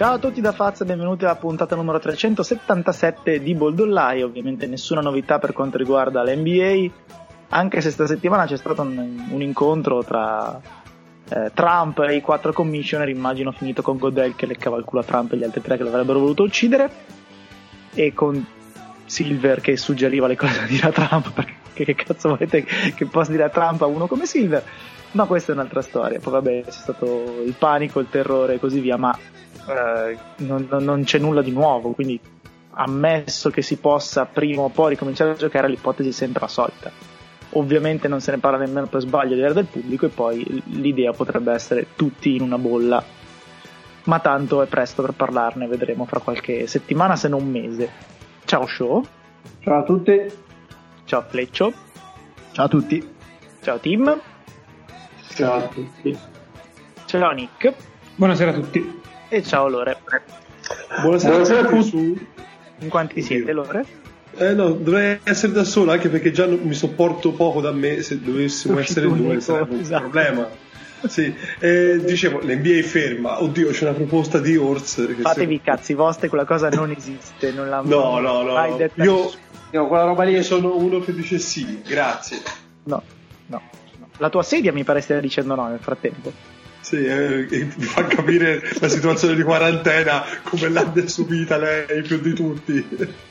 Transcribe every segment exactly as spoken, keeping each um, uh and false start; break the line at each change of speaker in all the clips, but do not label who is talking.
Ciao a tutti da Faz e benvenuti alla puntata numero trecentosettantasette di Boldollai. Ovviamente nessuna novità per quanto riguarda l'N B A, anche se sta settimana c'è stato un, un incontro tra eh, Trump e i quattro commissioner, immagino finito con Goodell che leccava il culo a Trump e gli altri tre che l'avrebbero voluto uccidere, e con Silver che suggeriva le cose da dire a Trump, perché che cazzo volete che possa dire a Trump a uno come Silver? Ma questa è un'altra storia. Poi vabbè, c'è stato il panico, il terrore e così via, ma eh, non, non c'è nulla di nuovo, quindi ammesso che si possa prima o poi ricominciare a giocare, l'ipotesi è sempre la solita. Ovviamente non se ne parla nemmeno per sbaglio di del pubblico, e poi l'idea potrebbe essere tutti in una bolla, ma tanto è presto per parlarne, vedremo fra qualche settimana se non un mese. Ciao Show.
Ciao a tutti.
Ciao Fleccio.
Ciao a tutti.
Ciao Tim.
Ciao a tutti.
Ciao Nick.
Buonasera a tutti.
E ciao Lore.
Buonasera, Buonasera a tutti.
Su... In quanti Oddio. Siete, Lore?
Eh no, dovrei essere da solo, anche perché già non, mi sopporto poco da me. Se dovessimo essere in due sarebbe
esatto.
un problema. Sì, eh, dicevo, l'N B A ferma. Oddio, c'è una proposta di Horst.
Fatevi i
se...
cazzi vostri, quella cosa non esiste. Non l'ha
no, no, no.
mai
no.
detta.
Io, io quella roba lì sono uno che dice sì, grazie.
No, no, no. La tua sedia mi pare stia dicendo no nel frattempo.
Sì, eh, mi fa capire la situazione di quarantena, come l'abbia subita lei più di tutti.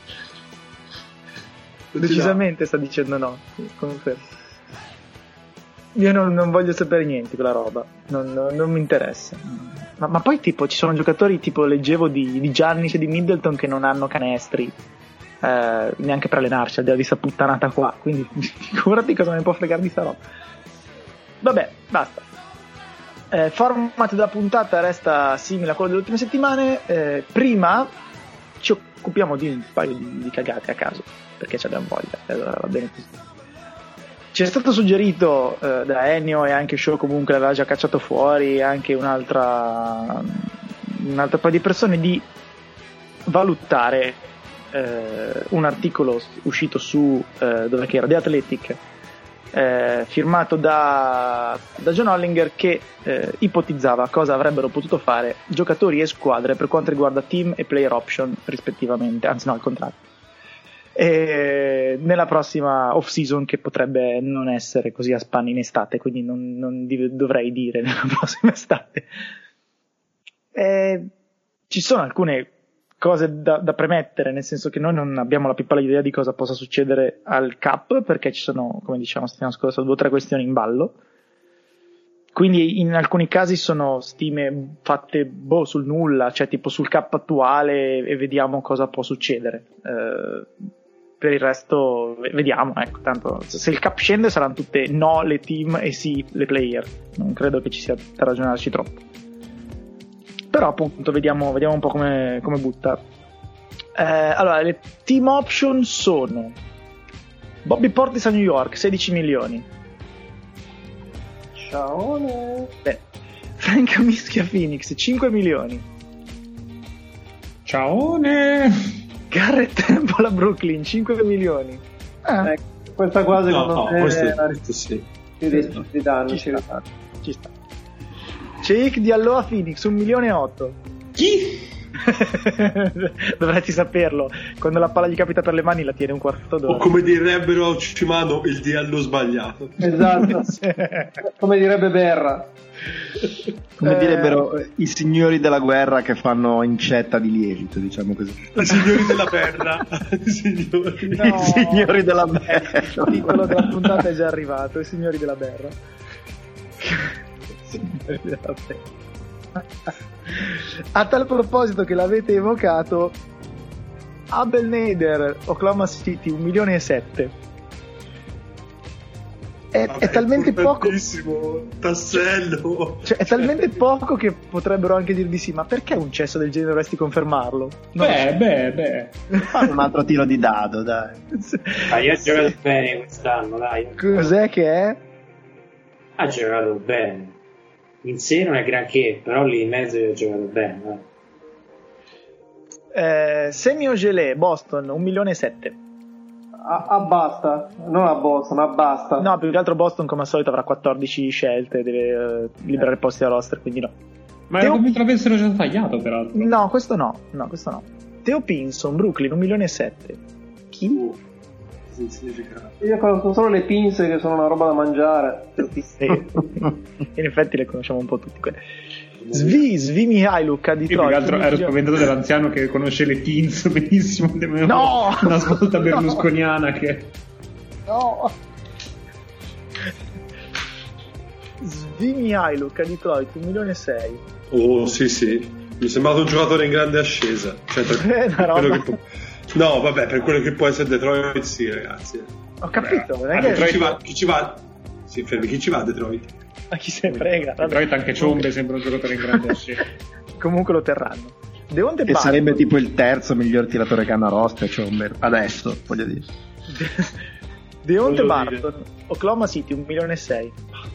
Decisamente sta dicendo no. Comunque io non, non voglio sapere niente di quella roba, non, non, non mi interessa. Ma, ma poi tipo ci sono giocatori tipo leggevo di, di Giannis e di Middleton che non hanno canestri eh, neanche per allenarsi, al di là di sta puttanata qua, quindi figurati cosa ne può fregare di sta roba. Vabbè, basta. Eh, format della puntata resta simile a quello delle ultime settimane. Eh, prima ci occupiamo di un paio di, di cagate a caso, perché ci abbiamo voglia, e allora va bene così. Ci è stato suggerito eh, da Ennio, e anche Show comunque l'aveva già cacciato fuori, anche un'altra un altro paio di persone, di valutare eh, un articolo uscito su eh, dove che era The Athletic, eh, firmato da, da John Hollinger, che eh, ipotizzava cosa avrebbero potuto fare giocatori e squadre per quanto riguarda team e player option rispettivamente, anzi no, al contrario, e nella prossima off season, che potrebbe non essere così a spanne in estate, quindi non, non div- dovrei dire nella prossima estate. E ci sono alcune cose da, da premettere, nel senso che noi non abbiamo la più pallida idea di cosa possa succedere al cap, perché ci sono, come dicevamo settimana scorsa, due o tre questioni in ballo. Quindi in alcuni casi sono stime fatte boh, sul nulla, cioè tipo sul cap attuale, e vediamo cosa può succedere. Eh, per il resto vediamo, ecco, tanto se il cap scende saranno tutte no le team e sì le player, non credo che ci sia da ragionarci troppo, però appunto vediamo, vediamo un po' come, come butta. Eh, allora, le team option sono Bobby Portis a New York sedici milioni.
Ciao.
Beh, Frank Kaminsky a Phoenix cinque milioni.
Ciao.
Garrett Temple a Brooklyn cinque milioni.
Ah. Eh, questa qua secondo
no,
me
questo,
è
questo sì.
Ci, ci danno,
ci sta. Ci sta. Sheikh Diallo a Phoenix un milione e otto.
Chi?
Dovresti saperlo, quando la palla gli capita per le mani la tiene un quarto d'ora.
O come direbbero a Cimano, il diallo sbagliato.
Esatto. Come direbbe Berra. Come eh... direbbero i signori della guerra che fanno incetta di lievito, diciamo così.
I signori della terra. I signori,
no.
I signori della berra.
Il titolo della puntata è già arrivato, i signori della berra. Signori della berra. A tal proposito che l'avete evocato, Abel Nader, Oklahoma City, un milione e sette. È,
Vabbè,
è talmente poco,
tassello,
cioè, è talmente poco che potrebbero anche dir di sì, ma perché un cesso del genere dovresti confermarlo? Non
beh,
so.
beh, beh.
Fai un altro tiro di dado, dai.
Ah, io ho giocato bene quest'anno, dai.
Cos'è che è?
Ha giocato bene. In sé non è granché, però lì in mezzo io ho giocato bene.
Eh, Semi Ojelé, Boston, un milione e sette.
A, a basta, non a Boston, a basta.
No, più che altro Boston come al solito avrà quattordici scelte, deve uh, liberare posti da roster, quindi no.
Ma
Teo...
era convinto l'avessero già tagliato, peraltro.
No, questo no, no, questo no. Teo Pinson, Brooklyn, un milione e sette. Chi?
Uh, che significa?
Io conosco solo le pinze che sono una roba da mangiare.
Sì. In effetti le conosciamo un po' tutti quelle. Svi, Svi Mihailuk a
Io più
Detroit.
che altro ero spaventato dell'anziano che conosce le teens benissimo.
No!
Una svolta berlusconiana no. che...
No! Svi Mihailuk a Detroit, un milione e sei.
Oh, sì, sì. Mi è sembrato un giocatore in grande ascesa. Cioè, per
Eh, una
quello
roba.
che può... No, vabbè, per quello che può essere Detroit, sì, ragazzi.
Ho capito, non è
Ah,
che...
Detroit chi va? Chi ci va? Si fermi, chi ci va a Detroit?
Ma chi se ne frega. vabbè.
Detroit anche Ciombe sembra un giocatore in grande ascesa.
Comunque lo terranno. Deonte
Che
Barton.
sarebbe tipo il terzo miglior tiratore che hanno a roster, cioè adesso, voglio dire.
Deonte
Voglio
Barton, Oklahoma City, un milione e sei.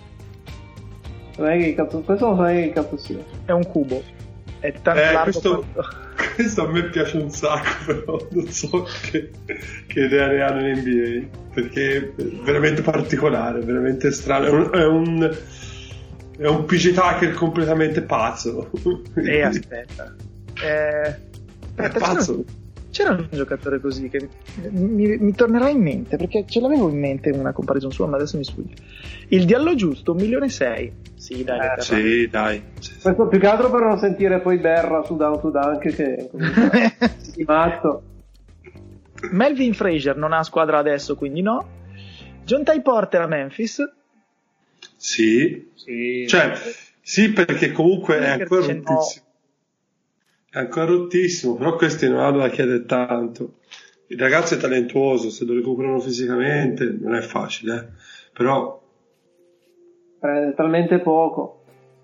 Non è che cazzo, questo non sai che cazzo sia.
È un cubo. È tanto
Eh,
largo
questo,
quanto...
questo a me piace un sacco, però non so che, che idea ne hanno in N B A, perché è veramente particolare, veramente strano. È un, è un, è un P J Tucker completamente pazzo.
Eh, aspetta. Eh,
È
aspetta,
pazzo.
c'era, c'era un giocatore così che mi, mi tornerà in mente, perché ce l'avevo in mente una comparison sua, ma adesso mi sfugge. Il Diallo giusto, un milione e sei. Sì, dai.
Eh, sì, dai. Sì, sì.
Questo più che altro per non sentire poi Berra su Down to Dunk che di matto.
Melvin Frazier non ha squadra adesso, quindi no. John Ty Porter a Memphis.
Sì.
Sì.
Cioè, sì, perché comunque è ancora
Perché no.
rottissimo. È ancora rottissimo, però questi non hanno da chiedere tanto. Il ragazzo è talentuoso, se lo recuperano fisicamente non è facile, eh. Però
Prende talmente poco.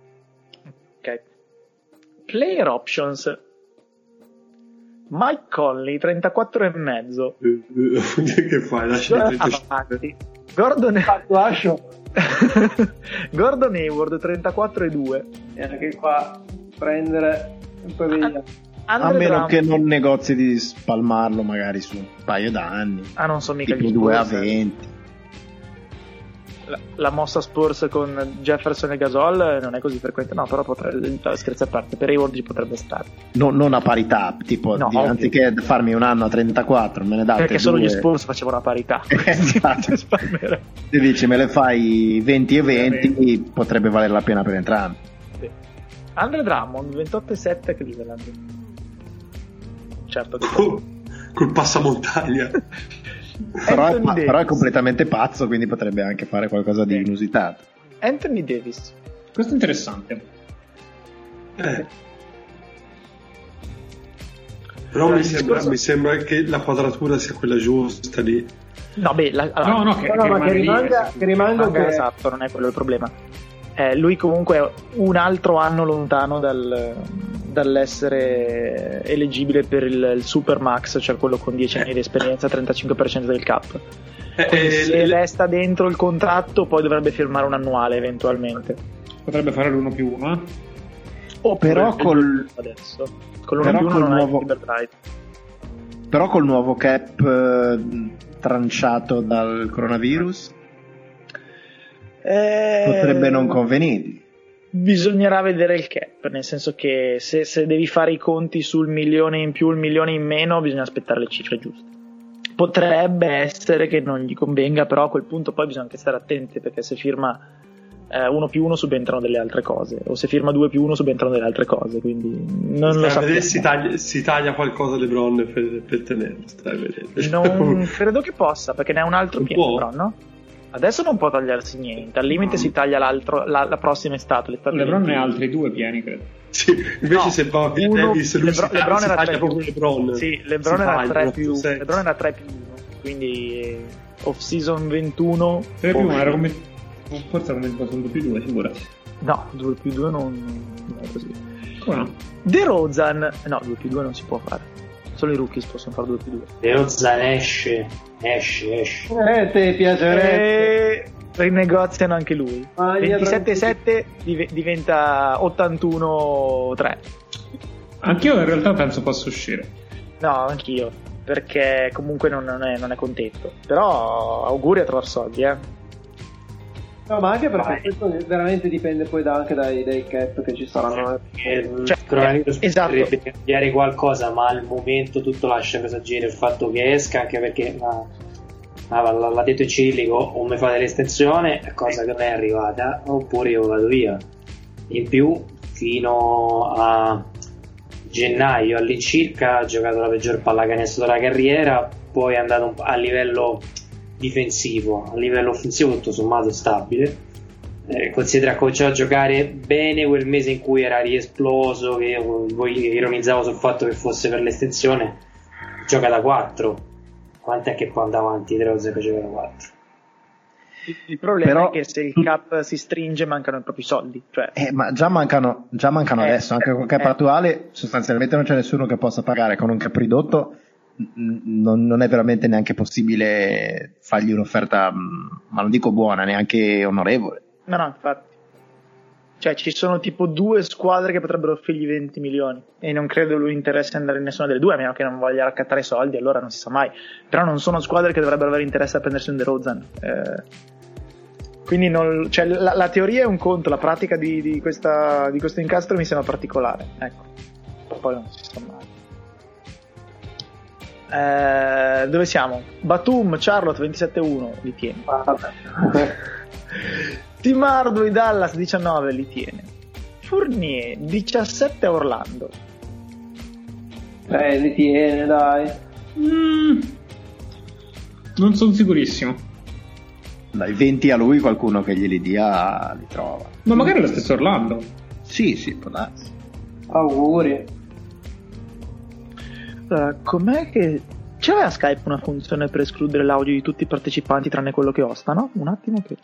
Ok. Player options. Mike Conley, trentaquattro e mezzo.
che fai? Lascia
Avanti. Gordon
Fatto ascio.
Gordon Hayward, trentaquattro e due.
E anche qua prendere un po' via.
Andre
A meno
Drummond.
che non negozi di spalmarlo magari su un paio d'anni.
Ah, non so mica
Tipo
gli
due a
Spurs.
venti.
La, la mossa Spurs con Jefferson e Gasol non è così frequente, no, però potrebbe, scherzi a parte, per Hayward ci potrebbe stare.
No, non a parità, tipo
No,
di-
ovvio.
anziché farmi un anno a trentaquattro, me ne date
Perché solo
due.
gli Spurs facevano la parità.
Esatto.
Spalmerà.
Ti dici me le fai venti e venti, potrebbe valere la pena per entrambi.
Sì. Andre Drummond, ventotto e sette a Cleveland. Certo che
Col, col passamontagna.
Però è,
Anthony
pa-
Davis.
però è completamente pazzo, quindi potrebbe anche fare qualcosa di
Sì.
inusitato.
Anthony Davis.
Questo è interessante.
Eh. Però mi sembra, mi sembra che la quadratura sia quella giusta lì.
No, beh, la, allora,
No, no, che,
No, no,
che
ma
rimane
che
lì,
rimanga,
eh,
che rimanga
Manga,
che-
esatto, non è quello il problema. Eh, lui comunque è un altro anno lontano dal, dall'essere eleggibile per il, il Super Max, cioè quello con dieci anni di esperienza, trentacinque per cento del cap.
Eh,
Quindi
eh,
se
le-
resta dentro il contratto poi dovrebbe firmare un annuale eventualmente.
Potrebbe fare l'uno più uno, eh?
O
Però col-
adesso con l'uno
però
più uno
col
non
nuovo-
hai liberty right.
Però col nuovo cap eh, tranciato dal coronavirus
Eh,
potrebbe non convenirgli.
Bisognerà vedere il cap, nel senso che se, se devi fare i conti sul milione in più, il milione in meno, bisogna aspettare le cifre giuste. Potrebbe essere che non gli convenga, però a quel punto poi bisogna anche stare attenti, perché se firma eh, uno più uno subentrano delle altre cose, o se firma due più uno subentrano delle altre cose, quindi non lo
stai a vedere, si,
sappiamo.
taglia, si taglia qualcosa LeBron per, per tenerlo. Stai a vedere.
Non credo che possa, perché ne ha un altro
Non
pieno,
può?
però, no? Adesso non può tagliarsi niente, al limite si taglia l'altro, la, la prossima estate. l'estate
LeBron ne
venti.
ha altri due pieni, credo.
Sì, invece
No,
se va a
uno-
Davis lui
Lebron,
si,
Lebron
si
era
taglia
tre
proprio
più
LeBron.
Sì, Lebron
Si
era
taglia,
tre
non
più
ha senso.
Lebron era tre più uno, quindi off season ventuno.
tre più
oh,
uno era come... Forse era come solo due più due, figurati.
No, due più due non, non è così.
Come no?
De Rozan, no, due più due non si può fare. Solo i rookies possono fare due più due.
Deozan esce, esce, esce.
Eh, te piacerebbe.
E rinegoziano anche lui.
Ah, gli
ventisette sette div- diventa ottantuno tre.
Anch'io in realtà penso possa uscire.
No, anch'io, perché comunque non, non, è, non è contento. Però auguri a trovare soldi, eh.
No, ma anche perché questo veramente dipende poi da, anche dai, dai cap che ci saranno.
Eh,
Cioè,
coronavirus
eh, esatto.
potrebbe cambiare qualcosa, ma al momento tutto lascia presagire il fatto che esca, anche perché ma, ma, l'ha detto il Cirillico, o mi fate l'estensione, cosa che non è arrivata, oppure io vado via. In più, fino a gennaio all'incirca ha giocato la peggior pallacanestro della carriera, poi è andato un, a livello difensivo, a livello offensivo tutto sommato stabile. Eh, considera che ha cominciato a giocare bene quel mese in cui era riesploso, che io poi ironizzavo sul fatto che fosse per l'estensione. Gioca da quattro, quant'è che può andare avanti? tre o zero gioca da quattro.
Il problema
Però,
è che se il cap si stringe mancano i propri soldi, cioè...
eh, ma già mancano, già mancano
eh,
adesso, anche con il cap
eh.
attuale sostanzialmente non c'è nessuno che possa pagare con un cap ridotto. Non, non è veramente neanche possibile fargli un'offerta, ma non dico buona, neanche onorevole.
No, no, infatti. Cioè, ci sono tipo due squadre che potrebbero offrirgli venti milioni e non credo lui interessi andare in nessuna delle due, a meno che non voglia raccattare i soldi, allora non si sa mai. Però non sono squadre che dovrebbero avere interesse a prendersi un DeRozan. Eh, quindi non, cioè, la, la teoria è un conto, la pratica di, di, questa, di questo incastro mi sembra particolare. Ecco. Poi non si sa mai. Eh, dove siamo? Batum, Charlotte ventisette uno li tiene. Tim Hardaway, Dallas diciannove li tiene. Fournier diciassette a Orlando.
Eh, li tiene, dai.
Mm, non sono sicurissimo.
Dai venti a lui, qualcuno che glieli dia li trova.
Ma magari lo stesso Orlando.
Sì, sì, può darsi.
Auguri.
Allora, com'è che c'aveva Skype una funzione per escludere l'audio di tutti i partecipanti tranne quello che osta, no? Un attimo che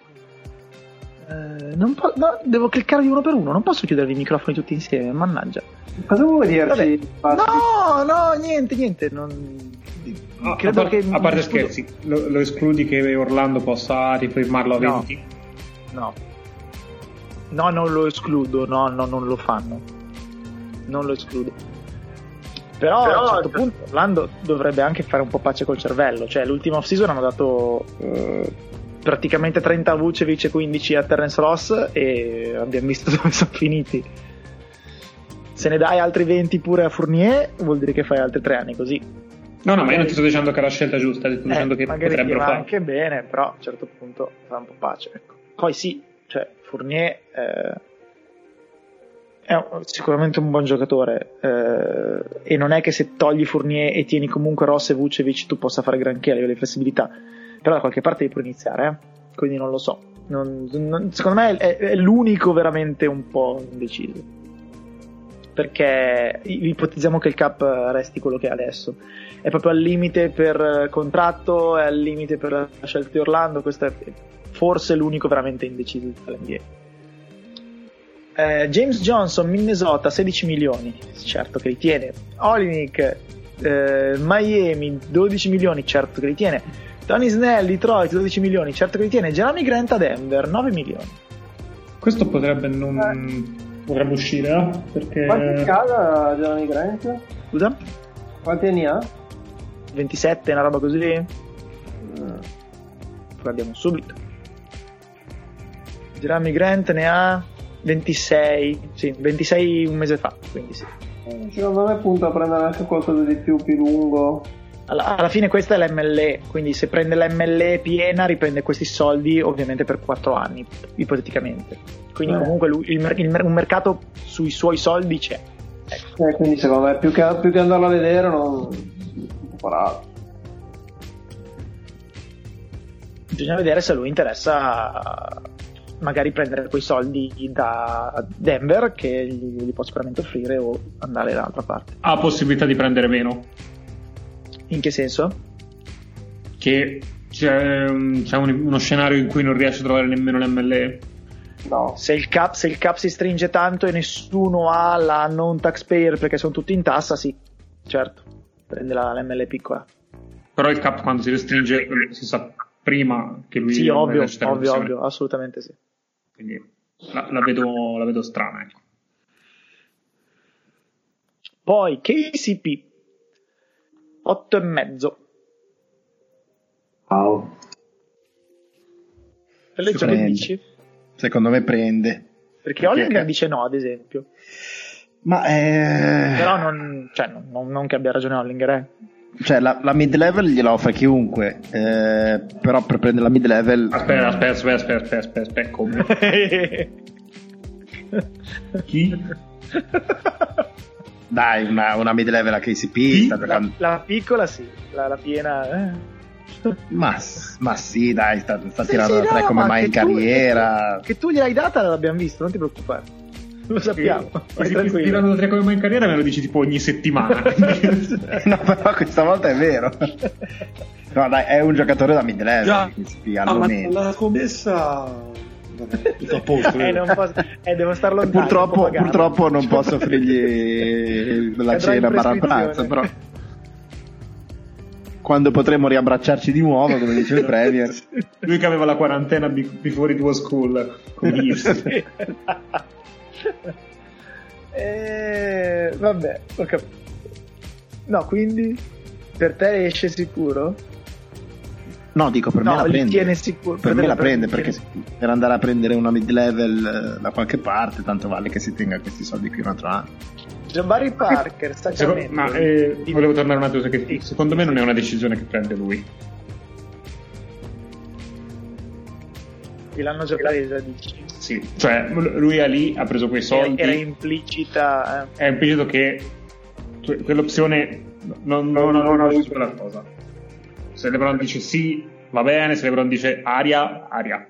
eh, non po- no, devo cliccare di uno per uno, non posso chiudere i microfoni tutti insieme, mannaggia.
Cosa vuoi dirci?
No, no, niente, niente, non...
Ah,
credo
a, par-
che
a parte
escludo...
scherzi, lo, lo escludi che Orlando possa rifirmarlo a
No.
venti?
No. No, non lo escludo, no, no, non lo fanno. Non lo escludo. Però, Però a un certo punto Orlando dovrebbe anche fare un po' pace col cervello. Cioè, l'ultima off-season hanno dato eh, praticamente trenta a Vucevic e quindici a Terence Ross e abbiamo visto dove sono finiti. Se ne dai altri venti pure a Fournier, vuol dire che fai altri tre anni così.
No, no, ma io non ti sto dicendo che è la scelta giusta, ti sto
Eh,
dicendo che
magari
potrebbero
va
fare.
anche bene, però a un certo punto fa un po' pace. Ecco. Poi sì, cioè Fournier eh, è un- sicuramente un buon giocatore eh, e non è che se togli Fournier e tieni comunque Ross e Vucevic tu possa fare granché a livello di flessibilità, però da qualche parte devi pure iniziare, eh? Quindi non lo so. Non- non- secondo me è, è l'unico veramente un po' indeciso, perché ipotizziamo che il cap resti quello che è adesso, è proprio al limite per contratto, è al limite per la scelta di Orlando, questo è forse l'unico veramente indeciso dell'N B A. Eh, James Johnson, Minnesota, sedici milioni, certo che li tiene. Olynyk, eh, Miami, dodici milioni, certo che li tiene. Tony Snell, Detroit, dodici milioni, certo che li tiene. Jeremy Grant a Denver, nove milioni.
Questo potrebbe non... potrebbe uscire, eh? Perché...
Quanti scala Giovanni Grant?
Scusa?
Quanti anni ha?
ventisette, una roba così? Guardiamo subito. Jeremy Grant ne ha ventisei, sì, ventisei un mese fa, quindi sì.
Eh, Secondo me punta a prendere anche qualcosa di più, più lungo.
Alla, alla fine questa è l'M L E, quindi se prende l'M L E piena riprende questi soldi ovviamente per quattro anni, ipoteticamente. Quindi
Eh.
comunque lui, il, mer- il mer- un mercato sui suoi soldi c'è.
Eh, quindi secondo me più che, più che andarlo a vedere non farà.
Bisogna vedere se a lui interessa magari prendere quei soldi da Denver che gli, gli può sicuramente offrire o andare dall'altra parte.
ha possibilità di prendere meno.
In che senso?
Che c'è, un- c'è un- uno scenario in cui non riesce a trovare nemmeno l'M L E.
No.
Se il cap, se il cap si stringe tanto e nessuno ha la non taxpayer perché sono tutti in tassa, sì, certo, prende la, l'M L E piccola.
Però il cap quando si restringe eh, si sa prima che lui
Sì,
non
ovvio,
riesce a
ovvio,
opzione.
ovvio, assolutamente sì.
Quindi la, la vedo, la vedo strana, ecco.
Poi K C P otto e mezzo.
Wow.
Legge che dici?
Secondo me prende.
Perché Hollinger dice no, ad esempio.
Ma eh...
Però non, cioè, non, non che abbia ragione Hollinger, eh.
Cioè la, la mid level gliela offre chiunque, eh, però per prendere la mid level...
Aspetta, aspetta, aspetta, aspetta, aspetta, aspetta, aspetta, come? Chi?
Dai, una, una mid level a K C P sta
La,
giocando...
la piccola sì, la, la piena... Eh.
Ma, ma sì, dai, sta, sta
Sì,
tirando
sì,
da tre
no,
come
ma
mai in
che tu-
carriera.
Che tu gliel'hai data l'abbiamo visto, non ti preoccupare. Lo sappiamo.
Ma
Vai
se
tranquillo.
tirando da tre come mai in carriera me lo dici tipo ogni settimana.
No, però questa volta è vero. No, dai, è un giocatore da mid level,
Già.
K C P,
Ah, ma
almeno.
la scommessa... Vabbè, tutto a posto.
eh, non posso, eh, devo star lontano.
Purtroppo,
non può
purtroppo non posso offrirgli la
Cadrà in
cena barra
prescrizione.
pranzo, però quando potremo riabbracciarci di nuovo, come dice il Premier.
Lui che aveva la quarantena be- before it was cool, come dici.
eh, vabbè, ho capito. No, quindi per te esce sicuro?
No, dico per me
No,
la
li
prende.
tiene sicuro.
Per me la prende
prende.
perché per andare a prendere una mid level eh, da qualche parte, tanto vale che si tenga questi soldi qui un altro anno.
Jabari Parker,
Secondo,
Sacramento.
ma eh, volevo tornare un attimo su che secondo me non è una decisione che prende lui.
L'hanno già presa, dici?
Sì, cioè lui a lì ha preso quei soldi.
Era implicita. Eh.
È implicito che que- quell'opzione non, non, non, non ha avuto quella cosa. Se LeBron dice sì, va bene, se LeBron dice aria, aria.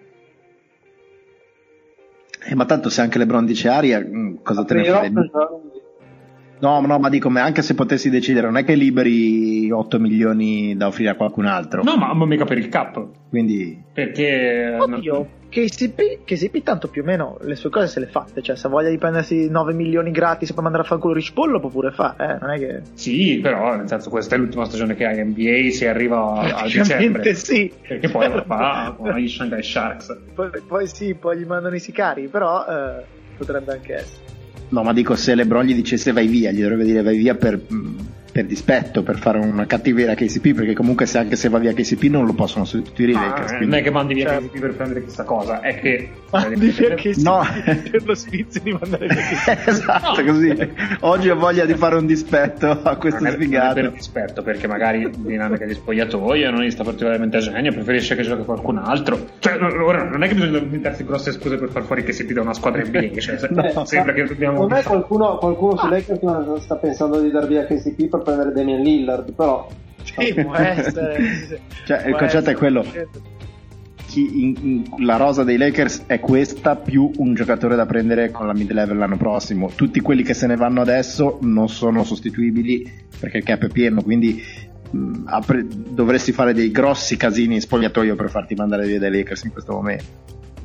Eh, ma tanto se anche LeBron dice aria, mh, cosa te ne
Però,
fai? No, no, ma dico, ma anche se potessi decidere, non è che liberi otto milioni da offrire a qualcun altro.
No, ma, ma mica per il cap.
Quindi
Perché
Oddio, K C P, K C P tanto più o meno le sue cose se le fatte, cioè se ha voglia di prendersi nove milioni gratis per mandare a fanculo Rich Paul lo può pure fare, eh, non è che...
sì, però nel senso questa è l'ultima stagione che ha in N B A, si arriva a
Ovviamente
dicembre.
sì.
Perché poi lo fa con gli Shanghai Sharks.
Poi, poi sì, poi gli mandano i sicari, però eh, potrebbe anche essere.
no, ma dico, se LeBron gli dicesse vai via, gli dovrebbe dire vai via per, per dispetto, per fare una cattiveria a K C P, perché comunque se anche se va via K C P non lo possono sostituire i
Ah,
Lakers.
non
quindi-
è che mandi via
Certo.
K C P per prendere questa cosa, è che
Mandi perché sì,
No.
per lo sfizio di mandare via K C P.
Esatto, così. Oggi ho voglia di fare un dispetto a questo
non è, non è per
sfigato.
dispetto, perché magari dinamica di spogliatoio non gli sta particolarmente a genio, preferisce che giochi qualcun altro. Cioè, no, ora non è che bisogna inventarsi grosse scuse per far fuori K C P da una squadra N B A, cioè, se-
Eh,
sembra che dobbiamo...
Secondo me qualcuno, qualcuno su Lakers sta pensando di dar via K C P per prendere Damian Lillard, però
Sì, può essere.
Cioè, il
Può
concetto è
essere.
quello. Chi in- in- la rosa dei Lakers è questa più un giocatore da prendere con la mid level l'anno prossimo. Tutti quelli che se ne vanno adesso non sono sostituibili perché il cap è pieno, quindi mh, apre- dovresti fare dei grossi casini in spogliatoio per farti mandare via dai Lakers in questo momento.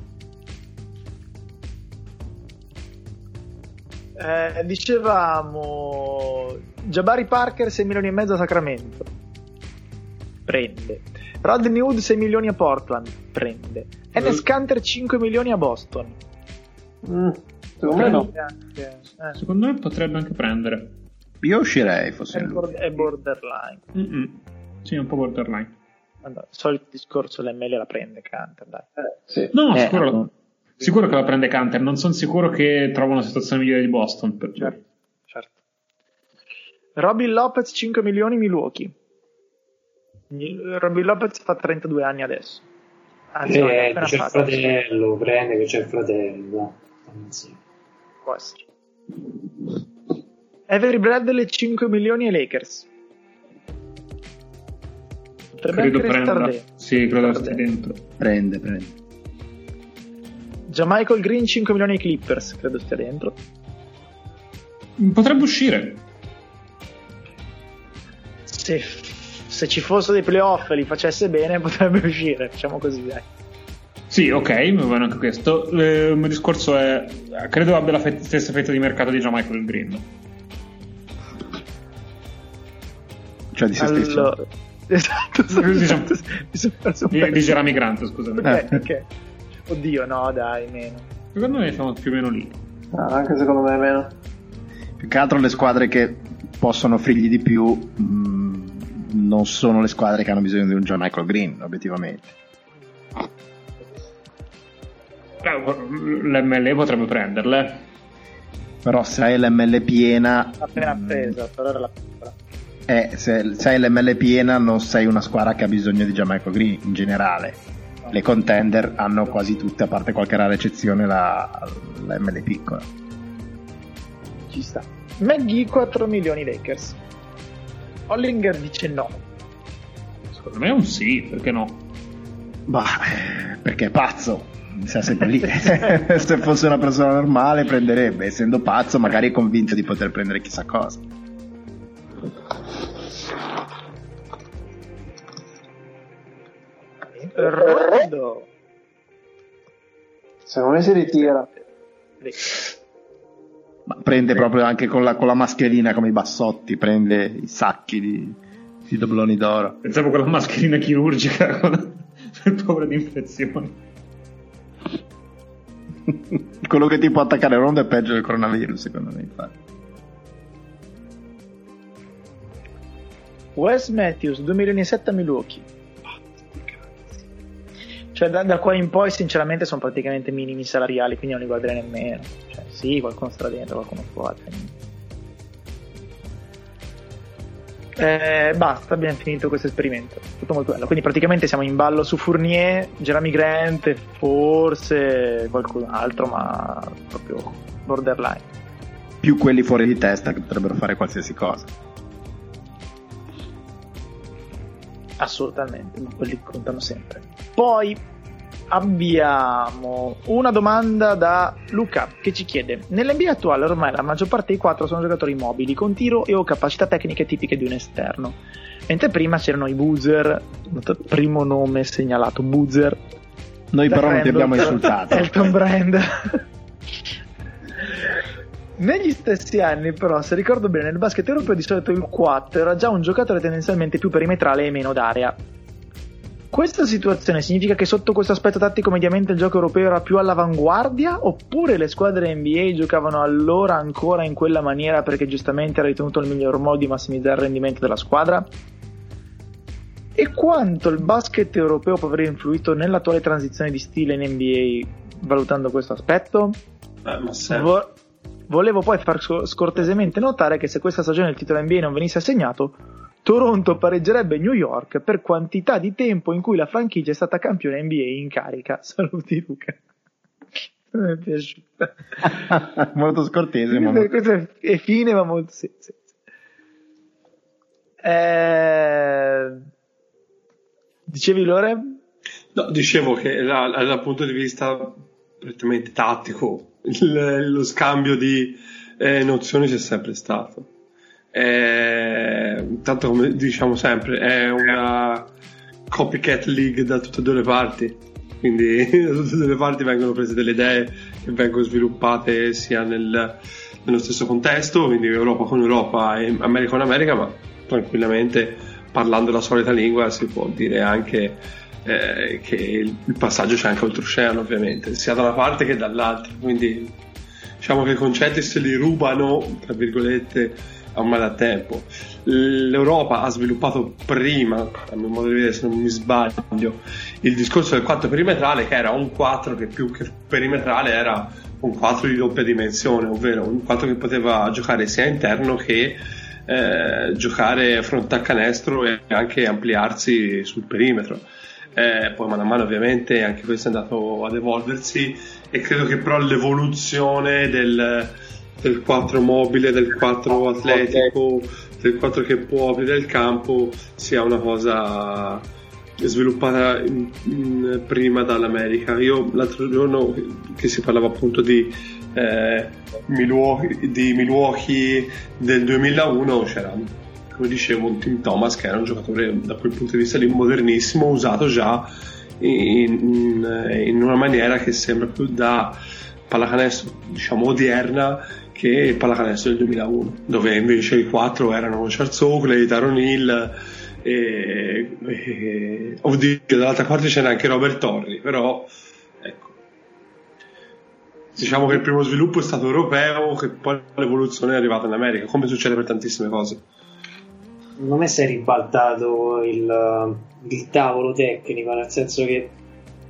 Eh, dicevamo Jabari Parker sei milioni e mezzo a Sacramento, prende. Rodney Hood sei milioni a Portland, prende. Enes Kanter cinque milioni a Boston.
mm, secondo me no.
Anche, eh,
Secondo me potrebbe anche prendere.
Io uscirei fosse
è,
lui.
bord- è borderline.
Mm-mm. Sì, è un po' borderline.
Allora, solito discorso, l'M L la prende Kanter, dai.
Eh, sì.
No,
Eh,
sicuro,
no.
sicuro che la prende Canter. Non sono sicuro che trova una situazione migliore di Boston. Per
Certo, certo. Robin Lopez cinque milioni Milwaukee. Robin Lopez fa trentadue anni adesso. Anzi, no,
Eh,
appena
c'è il
fatto.
fratello, prende che c'è il fratello. No. Anzi.
Può essere. Avery Bradley cinque milioni ai Lakers. Potrebbe
credo
anche
prenda.
restare dentro.
Sì, credo
Restare
stia dentro.
Prende, prende.
Già Michael Green cinque milioni ai Clippers, credo stia dentro.
Potrebbe uscire.
Se, se ci fossero dei playoff e li facesse bene potrebbe uscire, diciamo così, dai.
Sì, ok, va bene anche questo. Eh, il mio discorso è: credo abbia la fe- stessa fetta di mercato di già Michael Green.
Cioè di se stesso.
Allora, esatto,
Diciamo-
mi sono perso un
Di,
pezzo.
di Jeremy Grant, scusami.
Ok,
Eh.
ok. Oddio, no, dai, meno.
Secondo me siamo più o meno lì.
Ah, anche secondo me è meno.
Più che altro le squadre che possono offrirgli di più mh, non sono le squadre che hanno bisogno di un John Michael Green, obiettivamente.
L'M L E potrebbe prenderle.
Però se hai l'M L piena,
appena presa, però era la piccola.
Eh, se, se hai l'M L piena non sei una squadra che ha bisogno di Jamaica Green in generale. No. Le contender hanno quasi tutte, a parte qualche rara eccezione, la, la M L piccola.
Ci sta. Maggie quattro milioni Lakers. Hollinger dice no.
Secondo me è un sì, perché no?
Bah, perché è pazzo. Sei sempre lì. Se fosse una persona normale prenderebbe, essendo pazzo magari è convinto di poter prendere chissà cosa.
Rondo.
Secondo me si ritira.
Ma prende proprio anche con la, con la mascherina come i bassotti, prende i sacchi di, di dobloni d'oro.
Pensavo con la mascherina chirurgica per paura di infezioni.
Quello che ti può attaccare Rondo è peggio del coronavirus, secondo me, infatti.
Wes Matthews due milioni e sette a Milwaukee. Cioè da, da qua in poi sinceramente sono praticamente minimi salariali, quindi non li guarderei nemmeno. Cioè sì, qualcuno sta dentro, qualcuno fuori. Eh, basta, abbiamo finito questo esperimento, tutto molto bello. Quindi praticamente siamo in ballo su Fournier, Jeremy Grant e forse qualcun altro, ma proprio borderline.
Più quelli fuori di testa che potrebbero fare qualsiasi cosa.
Assolutamente, ma quelli contano sempre. Poi abbiamo una domanda da Luca che ci chiede: nell'N B A attuale ormai la maggior parte dei quattro sono giocatori mobili con tiro e o capacità tecniche tipiche di un esterno, mentre prima c'erano i buzzer, primo nome segnalato buzzer.
Noi però non ti abbiamo insultato.
Elton Brand. Negli stessi anni però, se ricordo bene, nel basket europeo di solito il quattro era già un giocatore tendenzialmente più perimetrale e meno d'area. Questa situazione significa che sotto questo aspetto tattico mediamente il gioco europeo era più all'avanguardia, oppure le squadre N B A giocavano allora ancora in quella maniera perché giustamente era ritenuto il miglior modo di massimizzare il rendimento della squadra? E quanto il basket europeo può aver influito nell'attuale transizione di stile in N B A valutando questo aspetto?
Eh, ma sempre.
Vo- volevo poi far scortesemente notare che se questa stagione il titolo N B A non venisse assegnato, Toronto pareggerebbe New York per quantità di tempo in cui la franchigia è stata campione N B A in carica. Saluti Luca. Mi è piaciuta.
Molto scortese. Ma...
Questo è fine ma molto... Sì, sì, sì. Eh... Dicevi Lore?
No, dicevo che la, la, dal punto di vista prettamente tattico il, lo scambio di eh, nozioni c'è sempre stato. Eh, tanto come diciamo sempre è una copycat league da tutte e due le parti, quindi da tutte e due le parti vengono prese delle idee che vengono sviluppate sia nel, nello stesso contesto, quindi Europa con Europa e America con America, ma tranquillamente parlando la solita lingua si può dire anche eh, che il, il passaggio c'è anche oltreoceano, ovviamente sia da una parte che dall'altra, quindi diciamo che i concetti se li rubano tra virgolette ormai da tempo. L'Europa ha sviluppato prima, a mio modo di vedere se non mi sbaglio, il discorso del quattro perimetrale, che era un quattro che più che perimetrale era un quattro di doppia dimensione, ovvero un quattro che poteva giocare sia interno che eh, giocare fronte al canestro e anche ampliarsi sul perimetro. Eh, poi mano a mano ovviamente anche questo è andato ad evolversi, e credo che però l'evoluzione del del quattro mobile, del quattro atletico, del quattro che può aprire il campo sia una cosa sviluppata in, in, prima dall'America. Io l'altro giorno che si parlava appunto di eh, Milwaukee, di Milwaukee del duemilauno, c'era, come dicevo, un Tim Thomas che era un giocatore da quel punto di vista lì modernissimo, usato già in, in, in una maniera che sembra più da pallacanestro diciamo odierna che pallacanestro del duemilauno, dove invece i quattro erano Charles Oakley, Tyrone Hill e, e oddio, dall'altra parte c'era anche Robert Torrey, però ecco, diciamo che il primo sviluppo è stato europeo, che poi l'evoluzione è arrivata in America, come succede per tantissime cose.
Secondo me si è ribaltato il, il tavolo tecnico, nel senso che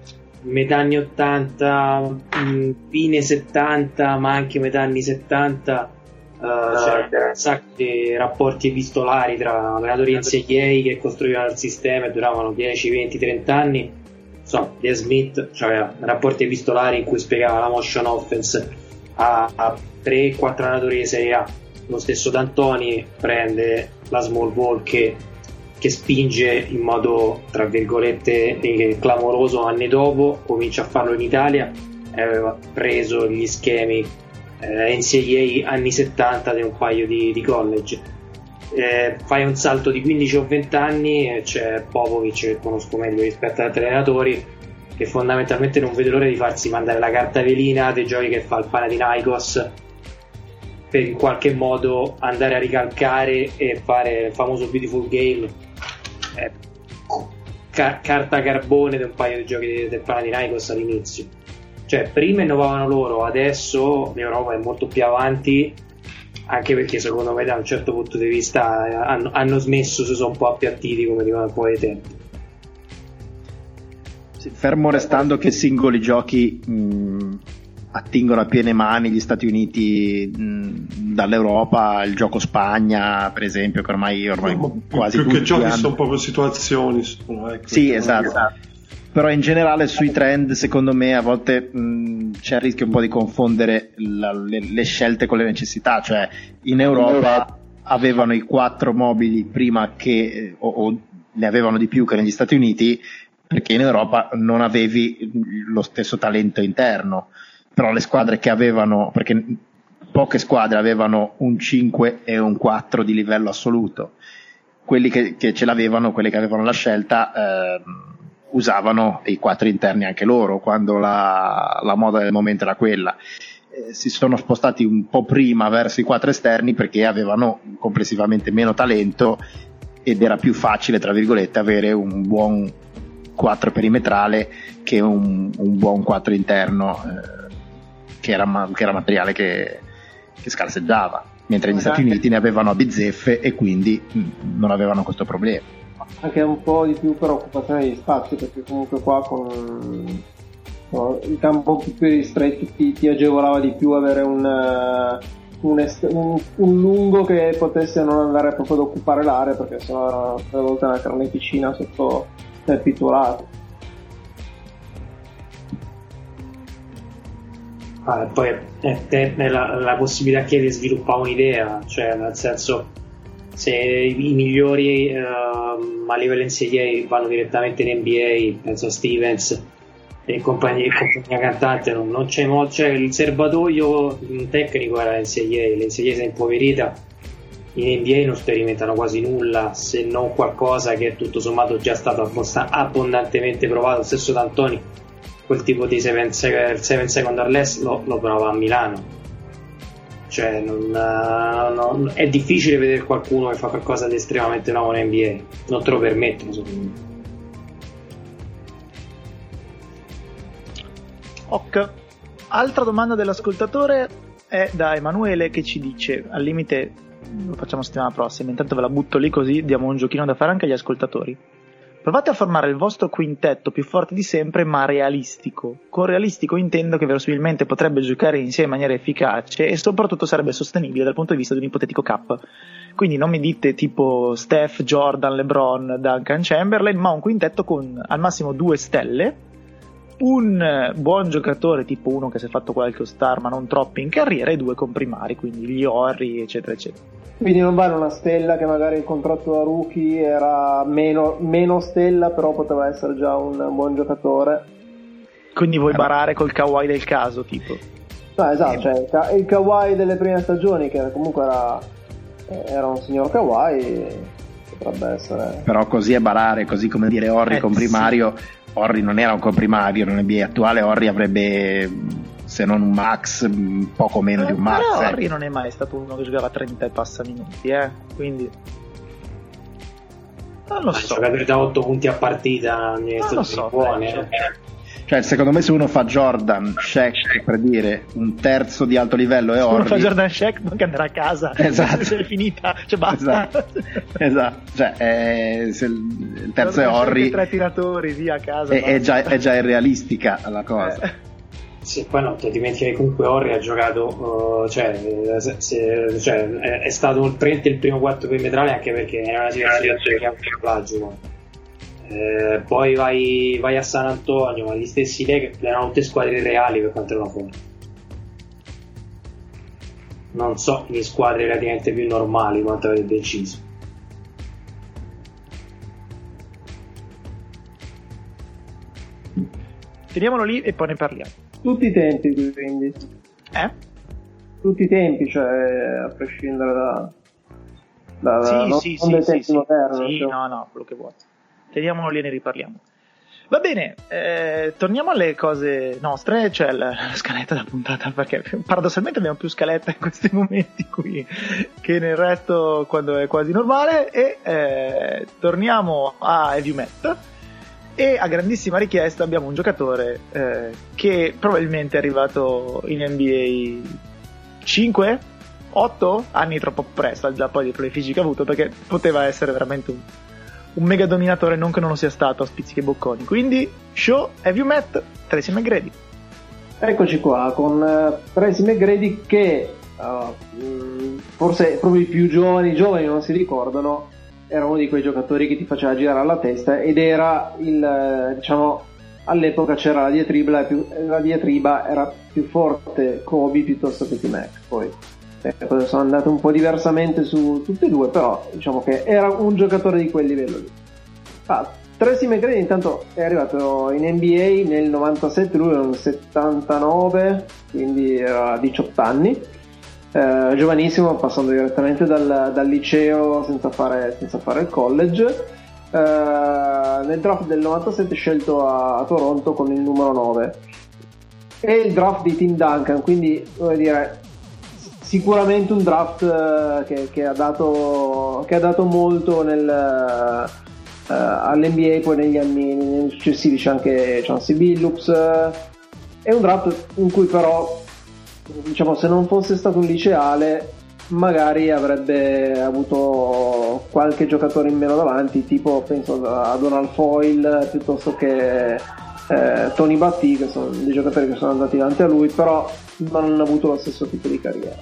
metà anni ottanta, mh, fine settanta, ma anche metà anni settanta, uh, c'era un sacco di rapporti epistolari tra allenatori N C A A che costruivano il sistema e duravano dieci, venti, trenta anni. So, Dave Smith aveva rapporti epistolari in cui spiegava la motion offense a, a tre quattro allenatori di Serie A. Lo stesso D'Antoni prende la small ball che che spinge in modo tra virgolette clamoroso anni dopo, comincia a farlo in Italia e aveva preso gli schemi eh, N C A A anni settanta di un paio di, di college. Eh, fai un salto di quindici o venti anni e c'è Popovic, che conosco meglio rispetto ad altri allenatori, che fondamentalmente non vede l'ora di farsi mandare la carta velina dei giochi che fa il Panathinaikos per in qualche modo andare a ricalcare e fare il famoso Beautiful Game, eh, car- carta carbone di un paio di giochi del Panathinaikos all'inizio. Cioè prima innovavano loro, adesso l'Europa è molto più avanti, anche perché secondo me da un certo punto di vista eh, hanno, hanno smesso, si sono un po' appiattiti come dicono un po' di tempo.
Sì, fermo restando che singoli giochi mh, attingono a piene mani gli Stati Uniti mh, dall'Europa, il gioco Spagna per esempio, che ormai, ormai
no,
quasi
più
tutti
che giochi
hanno.
sono proprio situazioni sono, ecco,
sì esatto. esatto però in generale sui trend secondo me a volte mh, c'è il rischio un po' di confondere la, le, le scelte con le necessità, cioè in Europa avevano i quattro mobili prima che o, o ne avevano di più che negli Stati Uniti, perché in Europa non avevi lo stesso talento interno. Però le squadre che avevano, perché poche squadre avevano un cinque e un quattro di livello assoluto, quelli che, che ce l'avevano, quelli che avevano la scelta eh, usavano i quattro interni anche loro, quando la, la moda del momento era quella. Eh, si sono spostati un po' prima verso i quattro esterni perché avevano complessivamente meno talento ed era più facile, tra virgolette, avere un buon quattro perimetrale che un, un buon quattro interno eh, Che era, che era materiale che, che scarseggiava, mentre gli Stati Uniti ne avevano a bizzeffe e quindi mh, non avevano questo problema.
Anche un po' di più preoccupazione di spazi, perché comunque qua con, con il campo più ristretto ti, ti agevolava di più avere un, un, est- un, un lungo che potesse non andare proprio ad occupare l'area, perché sennò era a volte una carneficina sotto il piturato.
Ah, poi è, è, è la, la possibilità che di sviluppare un'idea, cioè nel senso, se i migliori uh, a livello N C A A vanno direttamente in N B A, penso a Stevens e compagnia, compagnia cantante, non, non c'è modo, cioè il serbatoio tecnico era l'N C A A, l'N C A A si è impoverita, in N B A non sperimentano quasi nulla, se non qualcosa che tutto sommato già stato abbondantemente provato. Lo stesso D'Antoni quel tipo di seven second or less lo, lo prova a Milano, cioè non, non, è difficile vedere qualcuno che fa qualcosa di estremamente nuovo in N B A, non te lo permettono secondo me.
Ok, altra domanda dell'ascoltatore è da Emanuele, che ci dice, al limite lo facciamo settimana prossima, intanto ve la butto lì così diamo un giochino da fare anche agli ascoltatori. Provate a formare il vostro quintetto più forte di sempre, ma realistico. Con realistico intendo che verosimilmente potrebbe giocare insieme in maniera efficace e soprattutto sarebbe sostenibile dal punto di vista di un ipotetico cap. Quindi non mi dite tipo Steph, Jordan, LeBron, Duncan, Chamberlain, ma un quintetto con al massimo due stelle, un buon giocatore tipo uno che si è fatto qualche star ma non troppi in carriera, e due comprimari, quindi gli Horry eccetera eccetera.
Quindi non vale una stella che magari il contratto da rookie era meno, meno stella, però poteva essere già un buon giocatore.
Quindi vuoi barare col Kawhi del caso, tipo?
No, esatto, cioè il Kawhi delle prime stagioni, che comunque era, era un signor Kawhi, potrebbe essere...
Però così è barare, così come dire Horry
eh,
comprimario,
sì.
Horry non era un comprimario, nell'N B A attuale Horry avrebbe, se non un max, poco meno
eh,
di un max.
Però
eh.
Horry non è mai stato uno che giocava trenta e passa minuti, eh, quindi... Non lo so.
Giocatore da otto punti a partita,
non lo so,
buone,
cioè,
Cioè, secondo me, se uno fa Jordan, Shaq, per dire un terzo di alto livello e
se
Horry,
uno fa Jordan Shaq non che andrà a casa,
esatto,
è finita, cioè basta.
Esatto, esatto. Cioè, eh, se il terzo è Horry,
tre tiratori via a casa,
è, è, già, è già irrealistica la cosa.
Eh.
Sì, poi no, ti dimentichi che comunque Horry ha giocato, uh, cioè, se, se, cioè è, è stato il, il primo quarto perimetrale, anche perché era una situazione che ha un plagio. Eh, poi vai, vai a San Antonio, ma gli stessi Lakers erano tutte squadre reali per quanto erano fuori. Non so in squadre relativamente più normali quanto avrebbe deciso.
Teniamolo lì e poi ne parliamo.
Tutti i tempi, quindi.
Eh?
Tutti i tempi, cioè a prescindere da, da, da
sì,
non,
sì,
non
sì,
dai
sì,
tempi
sì.
moderni.
Sì,
cioè.
no, no, quello che vuoi. Teniamolo lì e ne riparliamo. Va bene, eh, torniamo alle cose nostre, cioè la, la scaletta da puntata, perché paradossalmente abbiamo più scaletta in questi momenti qui che nel resto quando è quasi normale, e eh, torniamo a Have You Met. E a grandissima richiesta abbiamo un giocatore eh, che probabilmente è arrivato in N B A cinque otto anni troppo presto, al già poi dei problemi fisici che ha avuto, perché poteva essere veramente un, un mega dominatore, non che non lo sia stato a spizzichi e bocconi. Quindi, show, Have You Met? Tracy McGrady.
Eccoci qua con uh, Tracy McGrady che uh, forse proprio i più giovani giovani non si ricordano, era uno di quei giocatori che ti faceva girare la testa, ed era il, diciamo, all'epoca c'era la diatriba, più, la diatriba era più forte Kobe piuttosto che T-Mac. Poi le cose sono andate un po' diversamente su tutti e due, però diciamo che era un giocatore di quel livello lì. Ah, Tracy McGrady intanto è arrivato in N B A nel novantasette, lui era un settantanove, quindi era diciotto anni. Eh, giovanissimo, passando direttamente dal, dal liceo senza fare, senza fare il college. Eh, nel draft del novantasette scelto a, a Toronto con il numero nove, e il draft di Tim Duncan, quindi vuol dire sicuramente un draft eh, che, che, ha dato, che ha dato molto nel, eh, all'N B A. Poi negli anni, negli anni successivi c'è anche Chauncey Billups. Eh, è un draft in cui però, diciamo, se non fosse stato un liceale magari avrebbe avuto qualche giocatore in meno davanti, tipo penso a Donald Foyle piuttosto che eh, Tony Batti, che sono dei giocatori che sono andati davanti a lui, però non hanno avuto lo stesso tipo di carriera.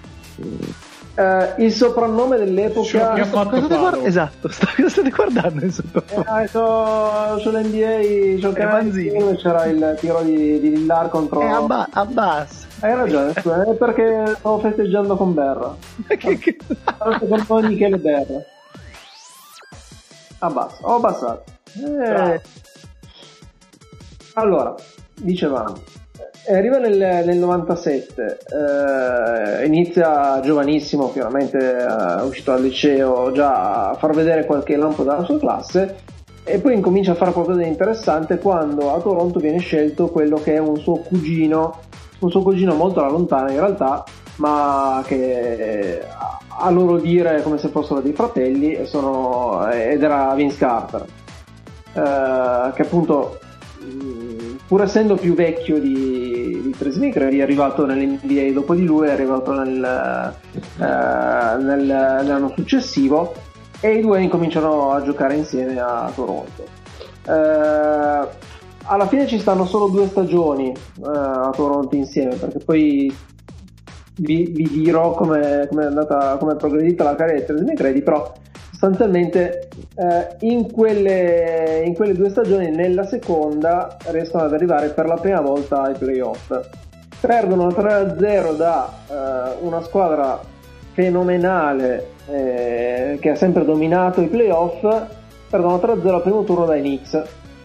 Eh, il soprannome dell'epoca,
Che ha fatto
Cosa
Faro?
guard- esatto, sta- cosa state guardando in sottofondо?
eh, so, sull'N B A c'è il canale
Manzini.
dove c'era il tiro di, di Lillard contro
È Abba- Abbas.
hai ragione, scusa, è perché stavo festeggiando con Berra.
Che- che-
Con Michele Berra. Abbassa, ho abbassato. Eh. Allora, dicevamo, eh, arriva nel, nel novantasette, eh, inizia giovanissimo, chiaramente eh, uscito dal liceo, già a far vedere qualche lampo dalla sua classe, e poi incomincia a fare qualcosa di interessante quando a Toronto viene scelto quello che è un suo cugino, un suo cugino molto alla lontana in realtà, ma che a loro dire è come se fossero dei fratelli, e sono, ed era Vince Carter, eh, che appunto pur essendo più vecchio di, di Tracy McGrady è arrivato nell'N B A dopo di lui, è arrivato nel, eh, nel, nell'anno successivo, e i due incominciano a giocare insieme a Toronto. Eh, alla fine ci stanno solo due stagioni eh, a Toronto insieme, perché poi vi, vi dirò come è andata, come è progredita la carriera di Tracy McGrady, però sostanzialmente eh, in, quelle, in quelle due stagioni, nella seconda riescono ad arrivare per la prima volta ai playoff. Perdono tre a zero da eh, una squadra fenomenale eh, che ha sempre dominato i playoff, perdono tre a zero al primo turno dai Knicks,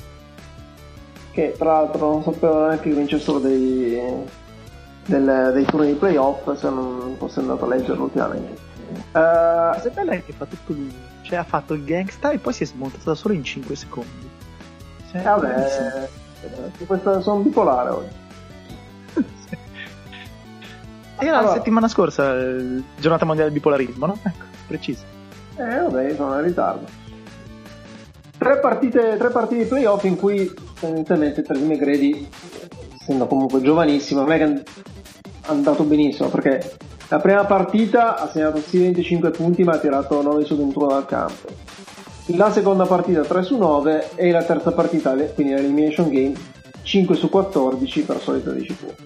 che tra l'altro non sapevo neanche che vincessero dei, del, dei turni di playoff, se non fosse andato a leggerlo ultimamente.
La cosa bella è che fa tutto lui, cioè ha fatto il gangsta e poi si è smontato da solo in cinque secondi. Cioè,
Eh, vabbè, eh, questo, sono bipolare oggi.
Era
Allora.
la settimana scorsa, eh, giornata mondiale del bipolarismo, no? Ecco, preciso.
Eh vabbè, sono in ritardo. Tre partite, tre partite di playoff in cui tendenzialmente Tracy McGrady, essendo comunque giovanissimo, non è che è andato benissimo, perché la prima partita ha segnato sì venticinque punti ma ha tirato nove su ventuno dal campo, la seconda partita tre su nove e la terza partita, quindi l'elimination game, cinque su quattordici per soli tredici punti.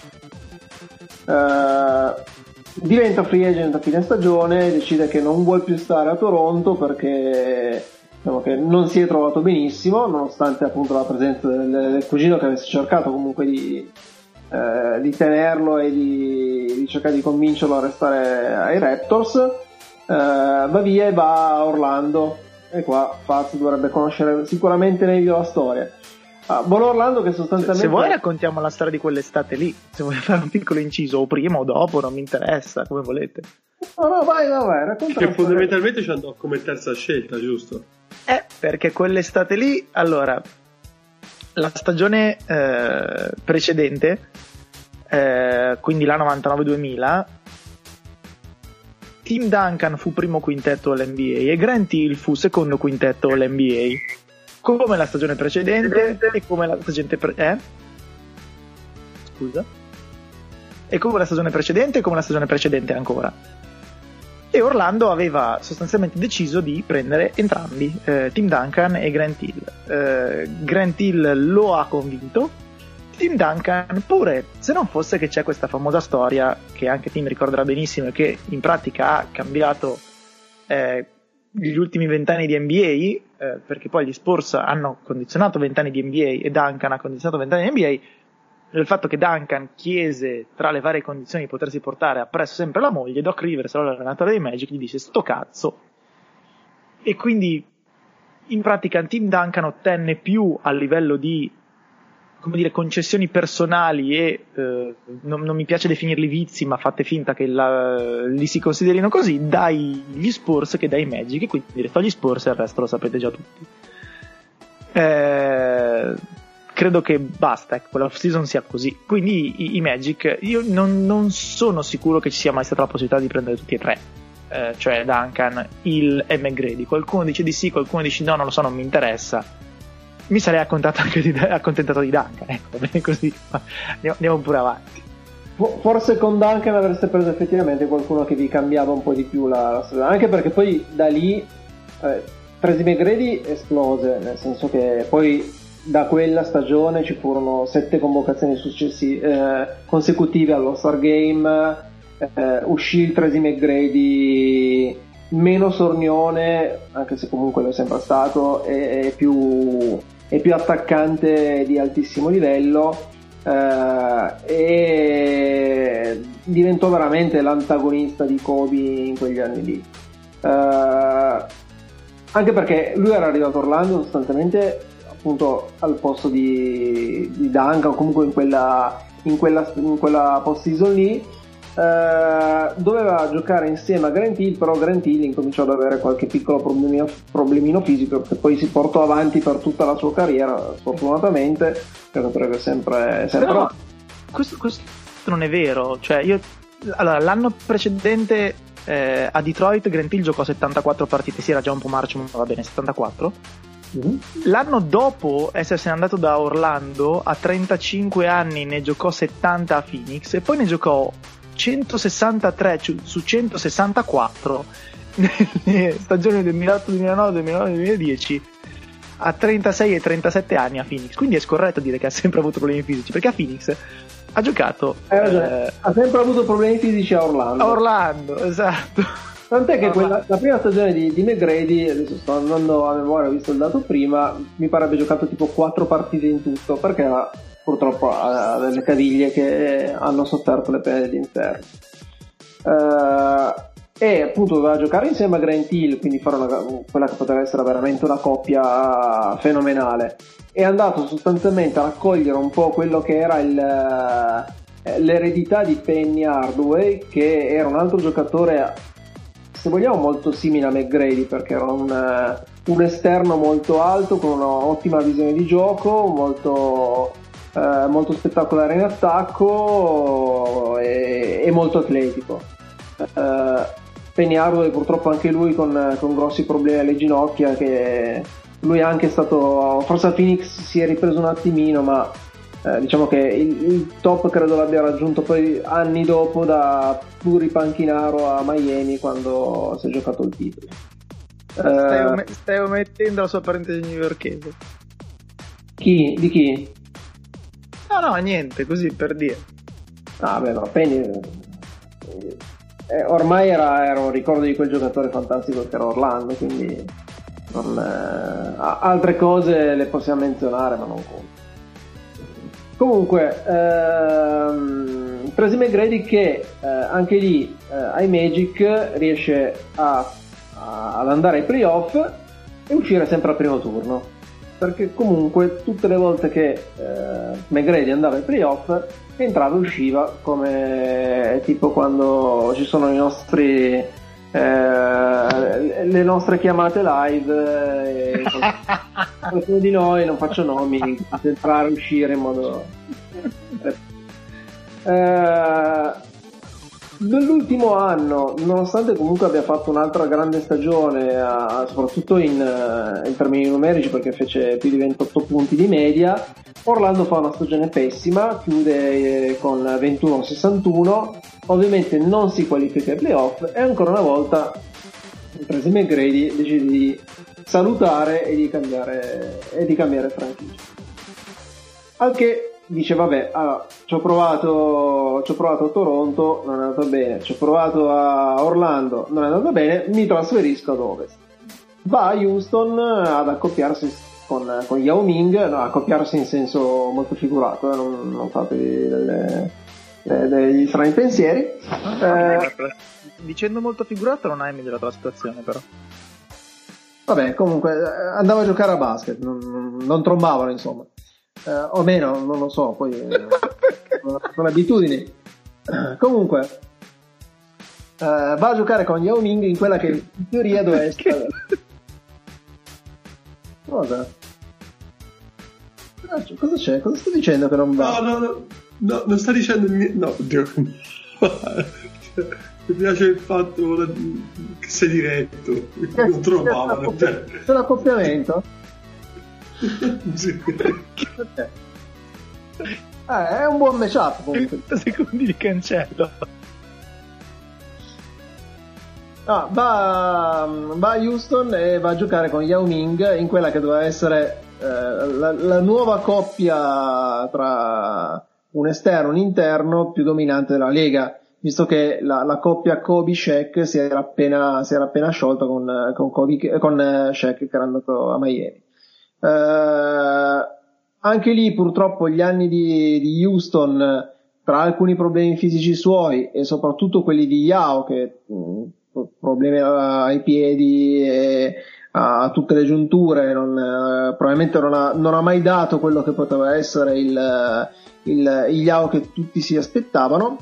Uh, diventa free agent a fine stagione, decide che non vuole più stare a Toronto perché diciamo che non si è trovato benissimo, nonostante appunto la presenza del, del cugino che avesse cercato comunque di, eh, di tenerlo e di, di cercare di convincerlo a restare ai Raptors. Eh, va via e va a Orlando, e qua Faz dovrebbe conoscere sicuramente meglio la storia. Ah, buon Orlando che sostanzialmente...
Se vuoi raccontiamo la storia di quell'estate lì, se vuoi fare un piccolo inciso, o prima o dopo, non mi interessa, come volete.
No, no, vai, vai, vai, racconta.
Che fondamentalmente ci andò come terza scelta, giusto?
Eh, perché quell'estate lì, allora, la stagione eh, precedente, eh, quindi la novantanove duemila, Tim Duncan fu primo quintetto all'N B A e Grant Hill fu secondo quintetto all'N B A. Come la stagione precedente e come la stagione pre- eh? Scusa? E come la stagione precedente e come la stagione precedente ancora. E Orlando aveva sostanzialmente deciso di prendere entrambi, eh, Tim Duncan e Grant Hill. Eh, Grant Hill lo ha convinto, Tim Duncan pure, se non fosse che c'è questa famosa storia che anche Tim ricorderà benissimo e che in pratica ha cambiato eh, gli ultimi vent'anni di N B A, eh, perché poi gli Spurs hanno condizionato vent'anni di N B A e Duncan ha condizionato vent'anni di N B A, del fatto che Duncan chiese tra le varie condizioni di potersi portare appresso sempre la moglie. Doc Rivers, l'allenatore dei Magic, gli dice sto cazzo, e quindi in pratica Tim Duncan ottenne più a livello di, come dire, concessioni personali e eh, non, non mi piace definirli vizi, ma fate finta che la, li si considerino così, dagli Spurs che dai Magic, e quindi detto agli Spurs e il resto lo sapete già tutti. Eh, credo che basta, ecco, quella off season sia così. Quindi i, i Magic, io non, non sono sicuro che ci sia mai stata la possibilità di prendere tutti e tre, eh, cioè Duncan, Hill e McGrady. Qualcuno dice di sì, qualcuno dice no, non lo so, non mi interessa. Mi sarei accontentato anche di, accontentato di Duncan, ecco, bene così, ma andiamo, andiamo pure avanti.
Forse con Duncan avreste preso effettivamente qualcuno che vi cambiava un po' di più la, la stagione, anche perché poi da lì eh, Tracy McGrady esplose, nel senso che poi da quella stagione ci furono sette convocazioni successi, eh, consecutive allo Star Game, eh, uscì il Tracy McGrady meno sornione, anche se comunque lo è sempre stato, e, e più è più attaccante di altissimo livello, eh, e diventò veramente l'antagonista di Kobe in quegli anni lì, eh, anche perché lui era arrivato a Orlando sostanzialmente appunto al posto di, di Duncan, o comunque in quella, in quella, in quella post season lì. Uh, doveva giocare insieme a Grant Hill, però Grant Hill incominciò ad avere qualche piccolo problemino, problemino fisico, che poi si portò avanti per tutta la sua carriera, sfortunatamente, giocatore che sempre, sempre...
Però, questo, questo non è vero, cioè io allora, l'anno precedente eh, a Detroit Grant Hill giocò settantaquattro partite, sì, era già un po' marcio, ma va bene, settantaquattro. Mm-hmm. L'anno dopo essersene andato da Orlando, a trentacinque anni ne giocò settanta a Phoenix e poi ne giocò centosessantatré su centosessantaquattro nelle stagioni duemilaotto duemilanove duemilanove duemiladieci a trentasei e trentasette anni a Phoenix. Quindi è scorretto dire che ha sempre avuto problemi fisici, perché a Phoenix ha giocato
eh, eh, ha sempre avuto problemi fisici a Orlando
a Orlando, esatto.
Tant'è che quella, la prima stagione di, di McGrady, adesso sto andando a memoria, ho visto il dato prima, mi pare abbia giocato tipo quattro partite in tutto, perché era purtroppo ha delle caviglie che hanno sofferto le pene d'inferno, uh, e appunto doveva giocare insieme a Grant Hill, quindi fare una, quella che poteva essere veramente una coppia fenomenale. È andato sostanzialmente a raccogliere un po' quello che era il, l'eredità di Penny Hardaway, che era un altro giocatore, se vogliamo, molto simile a McGrady, perché era un, un esterno molto alto con un'ottima visione di gioco, molto Uh, molto spettacolare in attacco e, e molto atletico. uh, Penny Hardaway purtroppo anche lui con, con grossi problemi alle ginocchia, che lui è anche stato, forse a Phoenix si è ripreso un attimino, ma eh, diciamo che il, il top credo l'abbia raggiunto poi anni dopo da pluripanchinaro a Miami, quando si è giocato il titolo.
Stai, uh, stai omettendo la sua parentesi newyorkese.
Chi? Di chi?
No, no, niente, così per dire.
Ah, beh, no, Penny eh, ormai era, era un ricordo di quel giocatore fantastico che era Orlando, quindi non, eh, altre cose le possiamo menzionare, ma non conto. Comunque, ehm, Tracy McGrady che eh, anche lì eh, ai Magic riesce a, a, ad andare ai playoff e uscire sempre al primo turno, perché comunque tutte le volte che eh, McGrady andava ai playoff entrava e usciva, come tipo quando ci sono i nostri eh, le nostre chiamate live e qualcuno di noi, non faccio nomi, entrare e uscire in modo eh, nell'ultimo anno, nonostante comunque abbia fatto un'altra grande stagione a, soprattutto in, in termini numerici, perché fece più di ventotto punti di media, Orlando fa una stagione pessima, chiude con ventuno sessantuno, ovviamente non si qualifica ai playoff e ancora una volta Tracy McGrady decide di salutare e di cambiare, e di cambiare franchigia. Al che dice vabbè, allora, ci ho provato ci ho provato a Toronto, non è andato bene, ci ho provato a Orlando, non è andato bene, mi trasferisco ad Ovest. Va a Houston ad accoppiarsi con, con Yao Ming, no, accoppiarsi in senso molto figurato, eh, non, non fate delle, delle, degli strani pensieri. Eh,
dicendo molto figurato non hai migliorato la situazione, però.
Vabbè, comunque andavo a giocare a basket, non, non trombavano, insomma. Eh, o meno, non lo so, poi eh, sono abitudini. Eh, comunque eh, va a giocare con Yao Ming in quella che in teoria doveva essere. Cosa? Cosa c'è? Cosa sto dicendo che non va?
No, no, no, no non sta dicendo niente. No, Dio. Mi piace il fatto che sei diretto, non trovavano.
C'è l'accoppiamento?
Sì.
Eh, è un buon matchup comunque.
trenta secondi di cancello.
Ah, va, va a Houston e va a giocare con Yao Ming in quella che doveva essere eh, la, la nuova coppia tra un esterno e un interno più dominante della Lega, visto che la, la coppia Kobe-Shaq si era appena, si era appena sciolta con, con, Kobe, con Shaq che era andato a Miami. Eh, anche lì purtroppo gli anni di, di Houston, tra alcuni problemi fisici suoi e soprattutto quelli di Yao, che mh, problemi ai piedi e a tutte le giunture, non, eh, probabilmente non ha, non ha mai dato quello che poteva essere il, il, il Yao che tutti si aspettavano.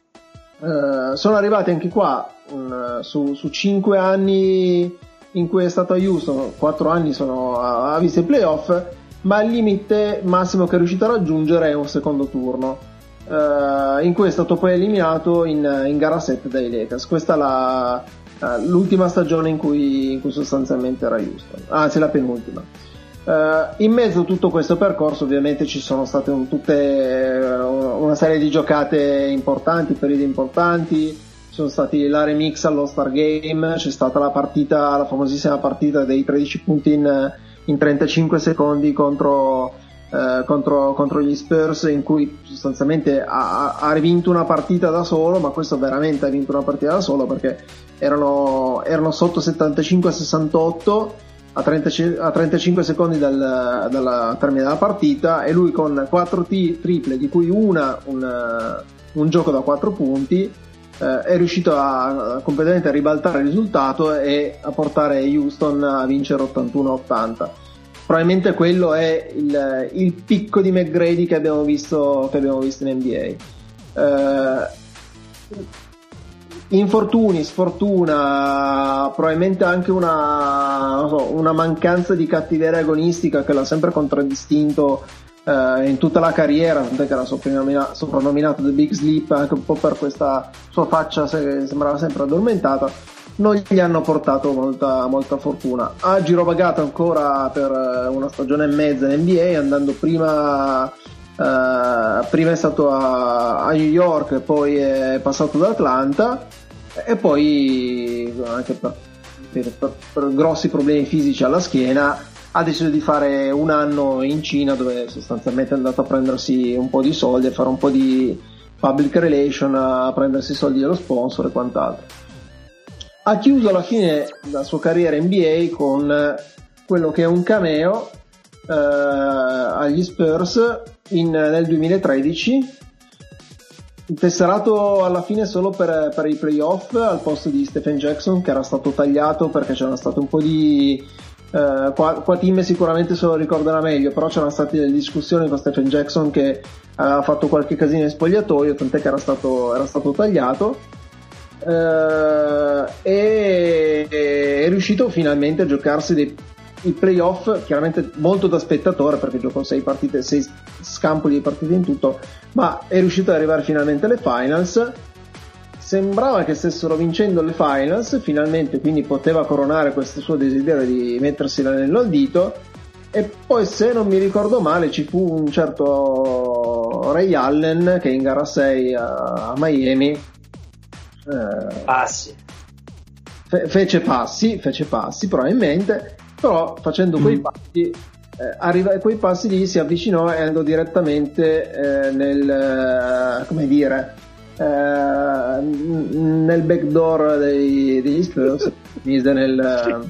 Eh, sono arrivati anche qua um, su, su cinque anni in cui è stato a Houston, quattro anni sono a, a visto i playoff, ma il limite massimo che è riuscito a raggiungere è un secondo turno. Uh, in cui è stato poi eliminato in, in gara sette dai Lakers. Questa è la, uh, l'ultima stagione in cui, in cui sostanzialmente era Houston, anzi la penultima. Uh, in mezzo a tutto questo percorso ovviamente ci sono state un, tutte uh, una serie di giocate importanti, periodi importanti, ci sono stati la remix all'All-Star Game, c'è stata la partita, la famosissima partita dei tredici punti in, in trentacinque secondi contro Uh, contro, contro gli Spurs, in cui sostanzialmente ha, ha vinto una partita da solo, ma questo veramente ha vinto una partita da solo, perché erano, erano sotto settantacinque a sessantotto a, trenta, a trentacinque secondi dal, dal termine della partita, e lui con quattro t- triple, di cui una un, un gioco da quattro punti, uh, è riuscito a, a completamente a ribaltare il risultato e a portare Houston a vincere ottantuno a ottanta. Probabilmente quello è il, il picco di McGrady che abbiamo visto, che abbiamo visto in N B A. Uh, infortuni, sfortuna, probabilmente anche una, non so, una mancanza di cattiveria agonistica che l'ha sempre contraddistinto uh, in tutta la carriera, tant'è che era soprannomina- soprannominato The Big Sleep, anche un po' per questa sua faccia, se, sembrava sempre addormentata. non gli hanno portato molta, molta fortuna. Ha girovagato ancora per una stagione e mezza in N B A, andando prima uh, prima è stato a, a New York, poi è passato da Atlanta, e poi anche per, per, per, per grossi problemi fisici alla schiena ha deciso di fare un anno in Cina, dove sostanzialmente è andato a prendersi un po' di soldi, a fare un po' di public relation, a prendersi soldi dello sponsor e quant'altro. Ha chiuso alla fine la sua carriera N B A con quello che è un cameo eh, agli Spurs in, nel duemilatredici, tesserato alla fine solo per, per i playoff al posto di Stephen Jackson, che era stato tagliato perché c'erano state un po' di eh, qua, qua Tim sicuramente se lo ricorderà meglio, però c'erano state delle discussioni con Stephen Jackson che aveva fatto qualche casino in spogliatoio, tant'è che era stato, era stato tagliato. Uh, e è riuscito finalmente a giocarsi dei i playoff, chiaramente molto da spettatore perché giocò sei partite, sei scampoli di partite in tutto, ma è riuscito ad arrivare finalmente alle finals. Sembrava che stessero vincendo le finals finalmente, quindi poteva coronare questo suo desiderio di mettersi l'anello al dito. E poi, se non mi ricordo male, ci fu un certo Ray Allen che in gara sei a, a Miami Eh,
passi
fe- fece passi fece passi probabilmente, però facendo quei passi eh, arriva, quei passi lì si avvicinò e andò direttamente eh, nel eh, come dire eh, nel backdoor dei, degli Spurs mise nel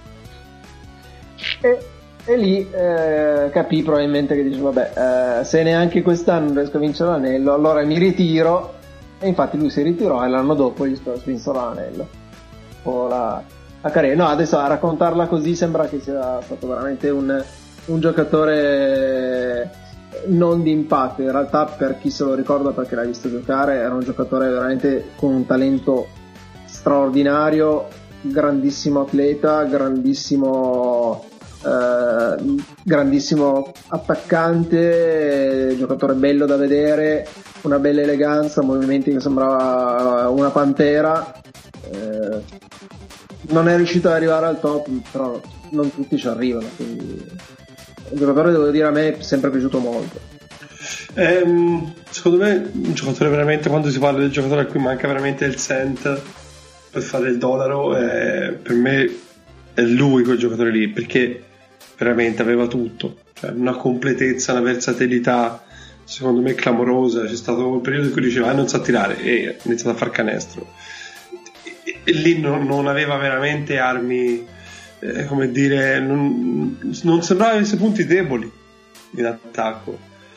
e, e lì eh, capì probabilmente che dice vabbè, eh, se neanche quest'anno non riesco a vincere l'anello, allora mi ritiro. E infatti lui si ritirò e l'anno dopo gli Spurs vinsero l'anello. O la, la carriera. No, adesso a raccontarla così sembra che sia stato veramente un, un giocatore non di impatto. In realtà, per chi se lo ricorda perché l'ha visto giocare, era un giocatore veramente con un talento straordinario, grandissimo atleta, grandissimo eh, grandissimo attaccante, giocatore bello da vedere, una bella eleganza, movimenti che sembrava una pantera. Eh, non è riuscito ad arrivare al top, però non tutti ci arrivano, quindi un giocatore, devo dire, a me è sempre piaciuto molto.
Ehm, secondo me un giocatore veramente, quando si parla del giocatore a cui manca veramente il cent per fare il dollaro, eh, per me è lui quel giocatore lì, perché veramente aveva tutto, cioè una completezza, una versatilità secondo me clamorosa. C'è stato un periodo in cui diceva ah, non sa tirare e ha iniziato a far canestro, e, e lì non, non aveva veramente armi, eh, come dire, non, non sembrava avesse punti deboli in attacco.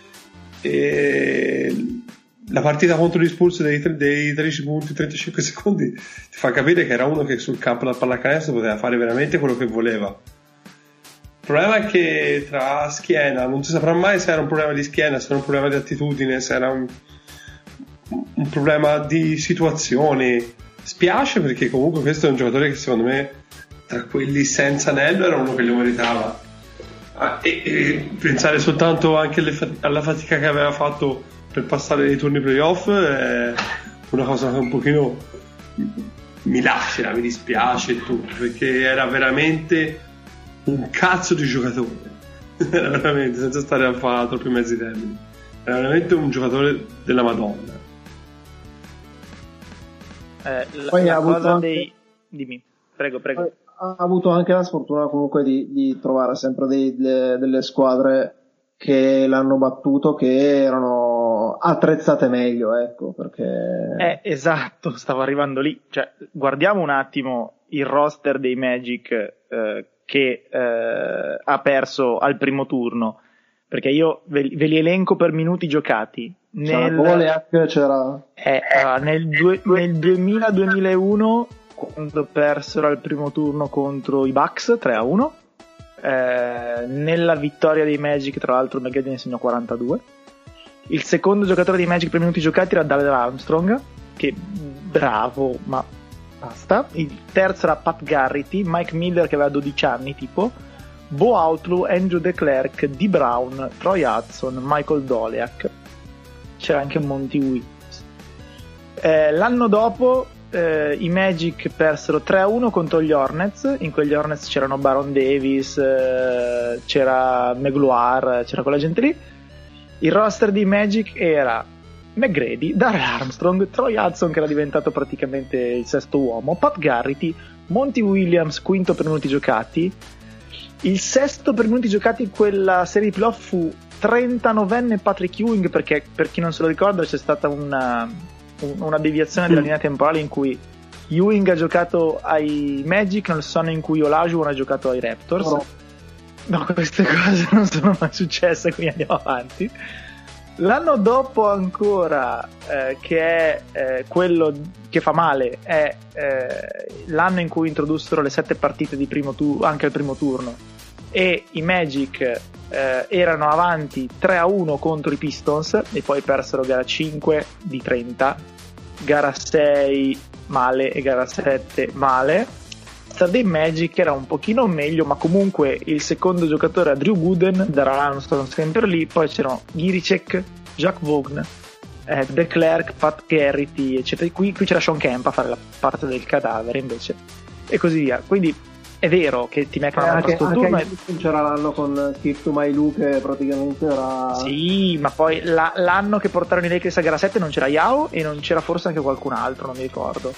E la partita contro gli Spurs dei, dei tredici punti trentacinque secondi ti fa capire che era uno che sul campo da pallacanestro poteva fare veramente quello che voleva. Il problema è che tra schiena non si saprà mai se era un problema di schiena, se era un problema di attitudine, se era un, un problema di situazione. Spiace, perché comunque questo è un giocatore che secondo me tra quelli senza anello era uno che lo meritava. Ah, e, e pensare soltanto anche alle, alla fatica che aveva fatto per passare nei turni playoff è una cosa che un pochino mi lascia, mi dispiace tutto, perché era veramente un cazzo di giocatore. Era veramente, senza stare a fare troppi mezzi termini, era veramente un giocatore della Madonna.
Eh, la,
Poi
la
ha avuto
cosa
anche...
dei... Dimmi, prego, prego.
Ha avuto anche la sfortuna comunque di, di trovare sempre dei, de, delle squadre che l'hanno battuto, che erano attrezzate meglio, ecco, perché...
Eh, esatto, stavo arrivando lì. Cioè, guardiamo un attimo il roster dei Magic eh, che eh, ha perso al primo turno, perché io ve, ve li elenco per minuti giocati. Nel,
Oleac c'era...
Eh, uh, nel, due, nel duemila duemilauno, quando persero al primo turno contro i Bucks tre a uno, eh, nella vittoria dei Magic, tra l'altro, McGrady ne segnò quarantadue. Il secondo giocatore dei Magic per minuti giocati era Dale Armstrong, che bravo, ma basta. Il terzo era Pat Garrity, Mike Miller che aveva dodici anni tipo, Bo Outlaw, Andrew DeClerc, D. Brown, Troy Hudson, Michael Doleac. C'era anche Monty Williams. Eh, l'anno dopo eh, i Magic persero tre a uno contro gli Hornets. In quegli Hornets c'erano Baron Davis, eh, c'era Magloire, c'era quella gente lì. Il roster di Magic era McGrady, Darrell Armstrong, Troy Hudson che era diventato praticamente il sesto uomo, Pat Garrity, Monty Williams quinto per minuti giocati. Il sesto per minuti giocati in quella serie di playoff fu trentanovenne Patrick Ewing, perché per chi non se lo ricorda c'è stata una, una deviazione della linea temporale in cui Ewing ha giocato ai Magic nello stesso anno in cui Olajuwon ha giocato ai Raptors. Oh. No, queste cose non sono mai successe, quindi andiamo avanti. L'anno dopo ancora, eh, che è eh, quello che fa male, è eh, l'anno in cui introdussero le sette partite di primo tu- anche al primo turno, e i Magic eh, erano avanti tre a uno contro i Pistons e poi persero gara cinque di trenta, gara sei male e gara sette male. Dei Magic era un pochino meglio, ma comunque il secondo giocatore era Drew Gooden, Darrell Armstrong sempre lì, poi c'erano Giricek, Jacques Vaughn, eh, De Klerk, Pat Garrity eccetera. Qui, qui c'era Sean Kemp a fare la parte del cadavere invece, e così via. Quindi è vero che ti meccano
eh, anche,
questo
anche
turno
e... c'era l'anno con Skip to My Lou che praticamente era,
sì, ma poi la, l'anno che portarono i Lakers a gara sette non c'era Yao e non c'era forse anche qualcun altro, non mi ricordo,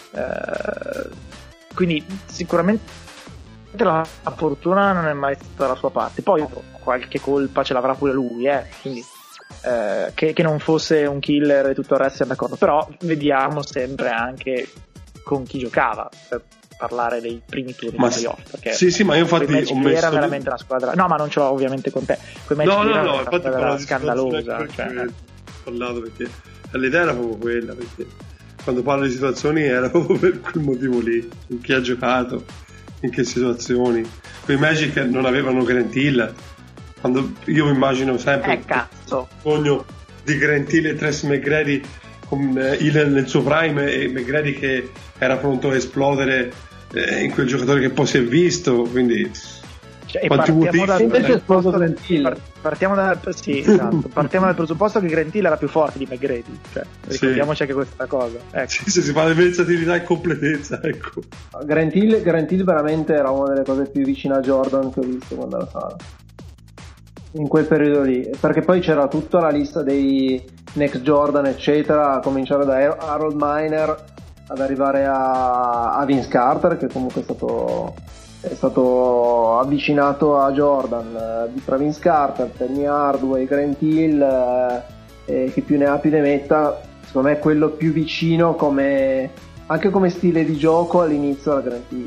eh... quindi sicuramente la, la fortuna non è mai stata la sua parte. Poi qualche colpa ce l'avrà pure lui, eh. Quindi eh, che, che non fosse un killer e tutto il resto siamo d'accordo, però vediamo sempre anche con chi giocava per parlare dei primi turni
ma
di playoff, perché
sì sì ma io infatti
ho messo era veramente una squadra, no ma non ce l'ho ovviamente con te, quei match
no no
no,
no infatti
era scandalosa,
perché,
cioè.
parlato perché l'idea era proprio quella, perché quando parlo di situazioni era proprio per quel motivo lì, in chi ha giocato, in che situazioni. Quei Magic non avevano Grant Hill, quando io immagino sempre
eh cazzo
il sogno di Grant Hill e Tracy McGrady con eh, Hill nel suo prime e McGrady che era pronto a esplodere eh, in quel giocatore che poi si è visto, quindi
cioè, partiamo, dal,
invece esploso Grant Hill.
Partiamo dal, sì, esatto. partiamo dal presupposto che Grant Hill era più forte di McGrady, cioè, ricordiamoci sì. anche questa cosa, ecco.
sì, se si parla di versatilità e completezza, ecco.
Grant Hill, Grant Hill veramente era una delle cose più vicine a Jordan che ho visto quando era sala in quel periodo lì, perché poi c'era tutta la lista dei next Jordan eccetera, a cominciare da Harold Miner ad arrivare a, a Vince Carter, che comunque è stato è stato avvicinato a Jordan, eh, tra Vince Carter, Penny Hardaway, Grant Hill, eh, chi più ne ha più ne metta. Secondo me è quello più vicino come anche come stile di gioco all'inizio alla Grant Hill.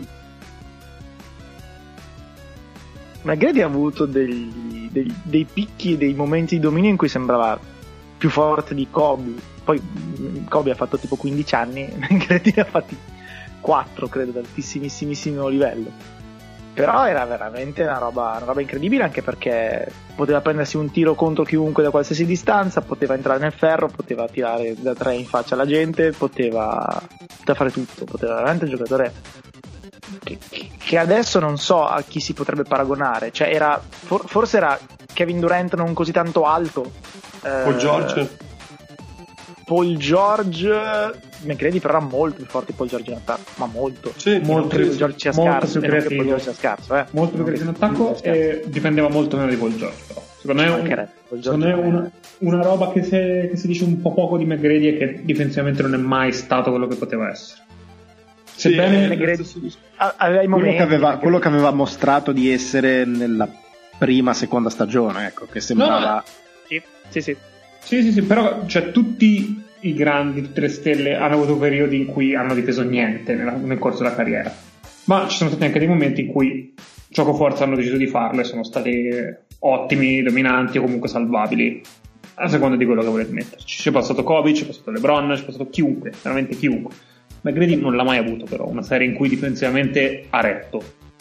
McGrady ha avuto degli, dei, dei picchi e dei momenti di dominio in cui sembrava più forte di Kobe. Poi Kobe ha fatto tipo quindici anni, McGrady ne ha fatti quattro credo, ad altissimissimissimo livello. Però era veramente una roba, una roba incredibile, anche perché poteva prendersi un tiro contro chiunque da qualsiasi distanza, poteva entrare nel ferro, poteva tirare da tre in faccia alla gente, poteva, poteva fare tutto, poteva veramente un giocatore che, che adesso non so a chi si potrebbe paragonare, cioè era for, forse era Kevin Durant non così tanto alto,
Paul eh, George
Paul George McGrady però era molto più forte di Paul George in attacco, ma molto
sì,
molto più George sia scarso,
più creativo,
Paul George sia scarso, eh.
molto più creativo in attacco e dipendeva molto meno di Paul George, però secondo me, un, secondo me una, una roba che, se, che si dice un po' poco di McGrady è che difensivamente non è mai stato quello che poteva essere.
Sebbene
sì, McGrady aveva i momenti,
quello, che aveva, quello che aveva mostrato di essere nella prima seconda stagione, ecco, che sembrava
no,
sì, sì, sì.
Sì, sì, sì, però cioè, tutti i grandi, tutte le stelle hanno avuto periodi in cui hanno difeso niente nella, nel corso della carriera, ma ci sono stati anche dei momenti in cui gioco forza hanno deciso di farlo e sono stati ottimi, dominanti o comunque salvabili a seconda di quello che volete metterci. C'è passato Kobe, c'è passato LeBron, c'è passato chiunque, veramente chiunque. McGrady non l'ha mai avuto, però una serie in cui difensivamente ha retto.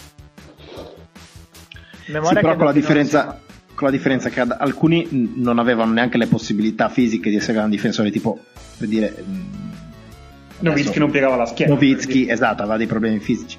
Sì, però con la differenza con la differenza che alcuni non avevano neanche le possibilità fisiche di essere grandi difensori, tipo per dire
Nowitzki non piegava la schiena,
Nowitzki, esatto, aveva dei problemi fisici,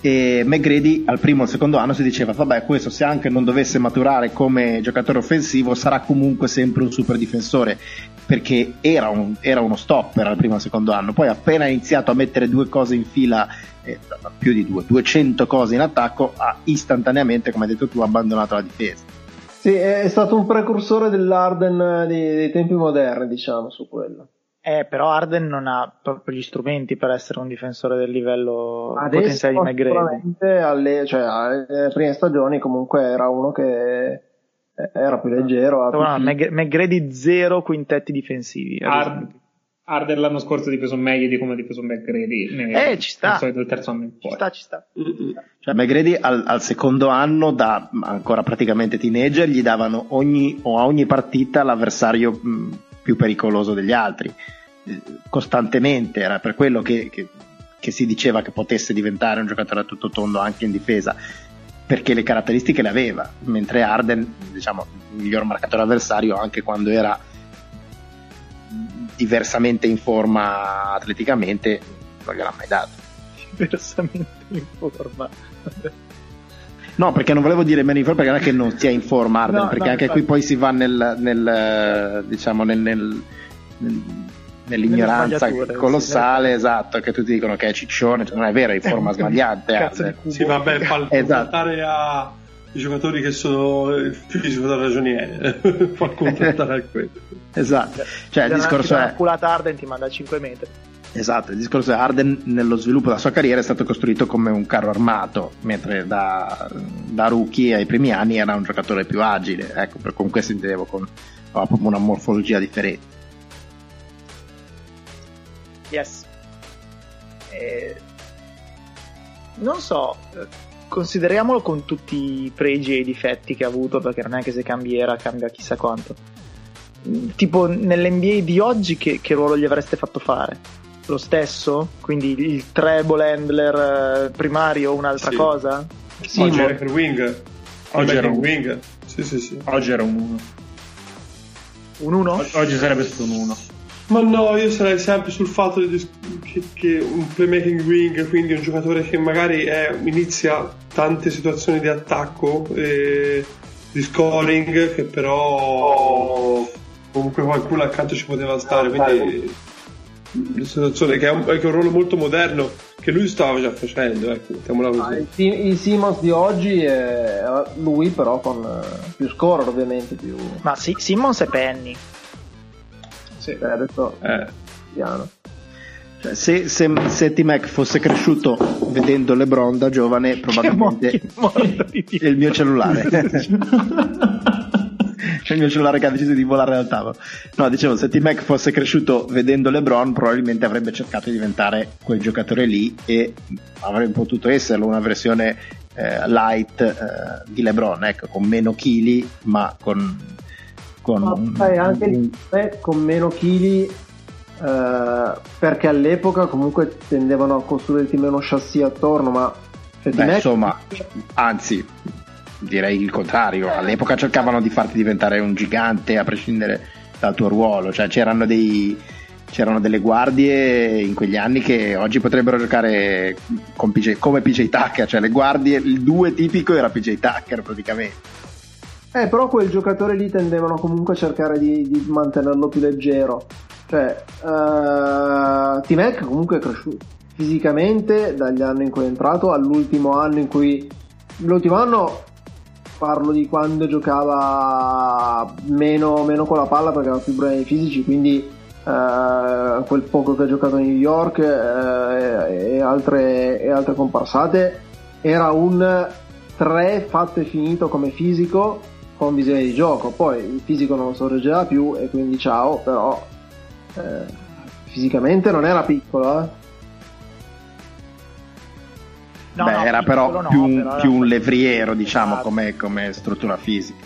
e McGrady al primo o al secondo anno si diceva vabbè, questo se anche non dovesse maturare come giocatore offensivo sarà comunque sempre un super difensore, perché era, un, era uno stopper al primo e al secondo anno. Poi appena ha iniziato a mettere due cose in fila, eh, più di due, duecento cose in attacco, ha istantaneamente, come hai detto tu, abbandonato la difesa.
Sì, è stato un precursore dell'Harden dei, dei tempi moderni, diciamo, su quello.
Eh, però Harden non ha proprio gli strumenti per essere un difensore del livello
Adesso,
potenziale di McGrady.
sicuramente alle, cioè, alle prime stagioni comunque era uno che era più leggero.
No, Mag- McGrady zero quintetti difensivi.
Hard- Harden l'anno scorso ha difeso meglio di come ha difeso McGrady.
Eh, ci sta.
Del terzo anno in poi.
Ci sta, ci sta.
Cioè McGrady al, al secondo anno, da ancora praticamente teenager, gli davano ogni, o a ogni partita l'avversario mh, più pericoloso degli altri, eh, costantemente. Era per quello che, che, che si diceva che potesse diventare un giocatore a tutto tondo anche in difesa, perché le caratteristiche le aveva, mentre Harden, diciamo, il miglior marcatore avversario anche quando era diversamente in forma atleticamente non gliel'ha mai dato.
Diversamente in forma.
No, perché non volevo dire meno in forma, perché non è che non sia in forma Harden,
no,
perché
no,
anche
infatti.
qui poi si va nel, nel diciamo nel, nel, nel nell'ignoranza colossale, sì, esatto, che tutti dicono che è ciccione, cioè non è vero, è in forma sbagliante.
Cazzo,
sì, vabbè, fa
esatto.
Faltare a i giocatori che sono il fisico da ragioniere fa contrattare a quello.
Esatto, cioè il discorso è
culata Harden ti manda a cinque metri.
Esatto, il discorso è Harden nello sviluppo della sua carriera è stato costruito come un carro armato, mentre da, da rookie ai primi anni era un giocatore più agile, ecco, per, con questo intendevo, con proprio una morfologia differente.
Yes. Eh, non so, consideriamolo con tutti i pregi e i difetti che ha avuto, perché non è che se cambi era cambia chissà quanto. Tipo nell'N B A di oggi che, che ruolo gli avreste fatto fare? Lo stesso? Quindi il treble handler primario o un'altra
sì.
cosa?
Sì, oggi era per wing.
Oggi era un
wing. Sì, sì, sì.
Oggi era un uno.
Un uno?
Oggi sarebbe stato un uno.
Ma no, io sarei sempre sul fatto di, che, che un playmaking wing, quindi un giocatore che magari è, inizia tante situazioni di attacco e di scoring, che però comunque qualcuno accanto ci poteva stare, quindi la situazione che è, un, che è un ruolo molto moderno che lui stava già facendo, ecco, mettiamola così.
Ah, il, il Simmons di oggi è lui però con uh, più score ovviamente più...
Ma sì, Simmons e Penny.
Sì, eh, adesso
eh.
piano.
Cioè, se, se, se T-Mac fosse cresciuto vedendo LeBron da giovane, probabilmente
che morto di
è il mio cellulare. C'è il mio cellulare che ha deciso di volare dal tavolo. No, dicevo, se T-Mac fosse cresciuto vedendo LeBron, probabilmente avrebbe cercato di diventare quel giocatore lì e avrebbe potuto esserlo una versione eh, light eh, di LeBron, ecco, con meno chili, ma con con
ma
un,
sai, anche
un...
il con meno chili, eh, perché all'epoca comunque tendevano a costruirti meno chassis attorno, ma
Beh, insomma, anzi direi il contrario, all'epoca cercavano di farti diventare un gigante a prescindere dal tuo ruolo, cioè c'erano dei c'erano delle guardie in quegli anni che oggi potrebbero giocare con P J, come P J Tucker, cioè le guardie, il due tipico era P J Tucker praticamente.
Eh, però quel giocatore lì tendevano comunque a cercare di, di mantenerlo più leggero, cioè uh, T-Mac comunque è cresciuto fisicamente dagli anni in cui è entrato all'ultimo anno in cui l'ultimo anno parlo di quando giocava meno, meno con la palla perché aveva più problemi fisici, quindi uh, quel poco che ha giocato a New York uh, e, altre, e altre comparsate era un tre fatto e finito come fisico con visione di gioco, poi il fisico non lo sorreggeva più e quindi ciao, però eh, fisicamente non era piccolo, eh.
No,
Beh,
no,
era però
no,
più,
però
più
era...
un levriero, diciamo,
esatto. come,
come struttura fisica.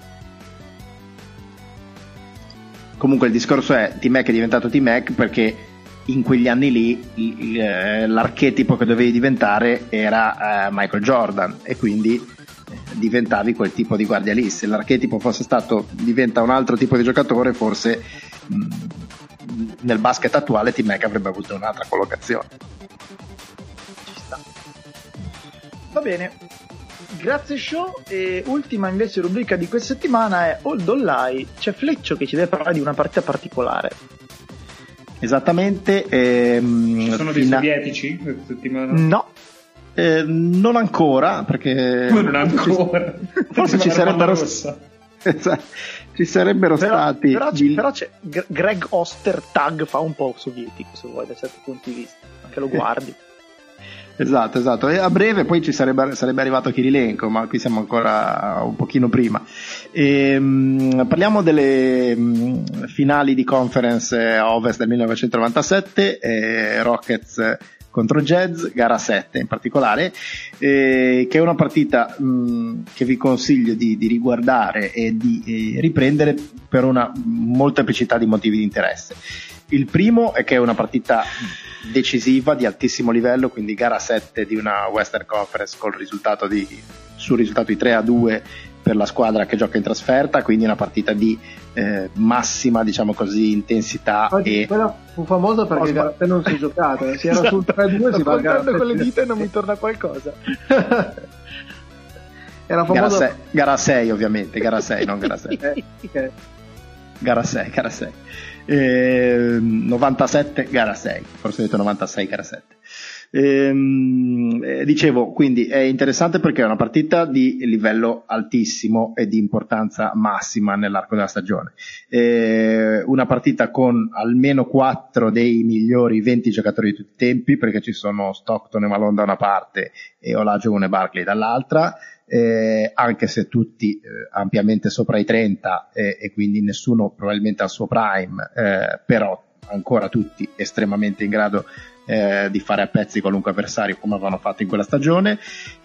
Comunque il discorso è T-Mac è diventato T-Mac perché in quegli anni lì l'archetipo che dovevi diventare era uh, Michael Jordan e quindi eh, diventavi quel tipo di guardia lì. Se l'archetipo fosse stato diventa un altro tipo di giocatore, forse mh, nel basket attuale T-Mac avrebbe avuto un'altra collocazione.
Ci sta. Va bene, grazie show. E ultima invece rubrica di questa settimana è Hold on Lie. C'è Fleccio che ci deve parlare di una partita particolare.
Esattamente. Ehm,
Ci sono dei
fina-
sovietici questa settimana?
No.
Eh, non ancora, perché
Come non ancora?
forse ci sarebbero ci sarebbero
Però,
stati
però, c'è,
il-
però c'è G- Greg Ostertag, fa un po' sovietico se vuoi da certi punti di vista, anche lo guardi.
Esatto, esatto. E a breve poi ci sarebbe, sarebbe arrivato Kirilenko, ma qui siamo ancora un pochino prima. E, mh, parliamo delle mh, finali di conference a Ovest del millenovecentonovantasette, eh, Rockets contro Jazz, gara sette in particolare, eh, che è una partita mh, che vi consiglio di, di riguardare e di eh, riprendere per una molteplicità di motivi di interesse. Il primo è che è una partita decisiva di altissimo livello, quindi gara sette di una Western Conference col risultato di, sul risultato di tre a due per la squadra che gioca in trasferta, quindi una partita di eh, massima, diciamo così, intensità.
Oggi
e
quella fu famosa perché
Oh,
gara sette non si è giocata, si era sul tre a due, si
Sto
va a gara
contando con le
sette.
dita e non mi torna qualcosa.
Era
gara,
famosa
sei, gara sei ovviamente, gara sei, non gara sette.
eh, ok.
Gara sei, gara sei. Eh, novantasette, gara sei. Forse ho detto novantasei, gara sette. Ehm, eh, dicevo, quindi è interessante perché è una partita di livello altissimo e di importanza massima nell'arco della stagione. Eh, una partita con almeno quattro dei migliori venti giocatori di tutti i tempi, perché ci sono Stockton e Malone da una parte e Olajuwon e Barkley dall'altra. Eh, anche se tutti eh, ampiamente sopra i trenta eh, e quindi nessuno probabilmente al suo prime, eh, però ancora tutti estremamente in grado eh, di fare a pezzi qualunque avversario come avevano fatto in quella stagione.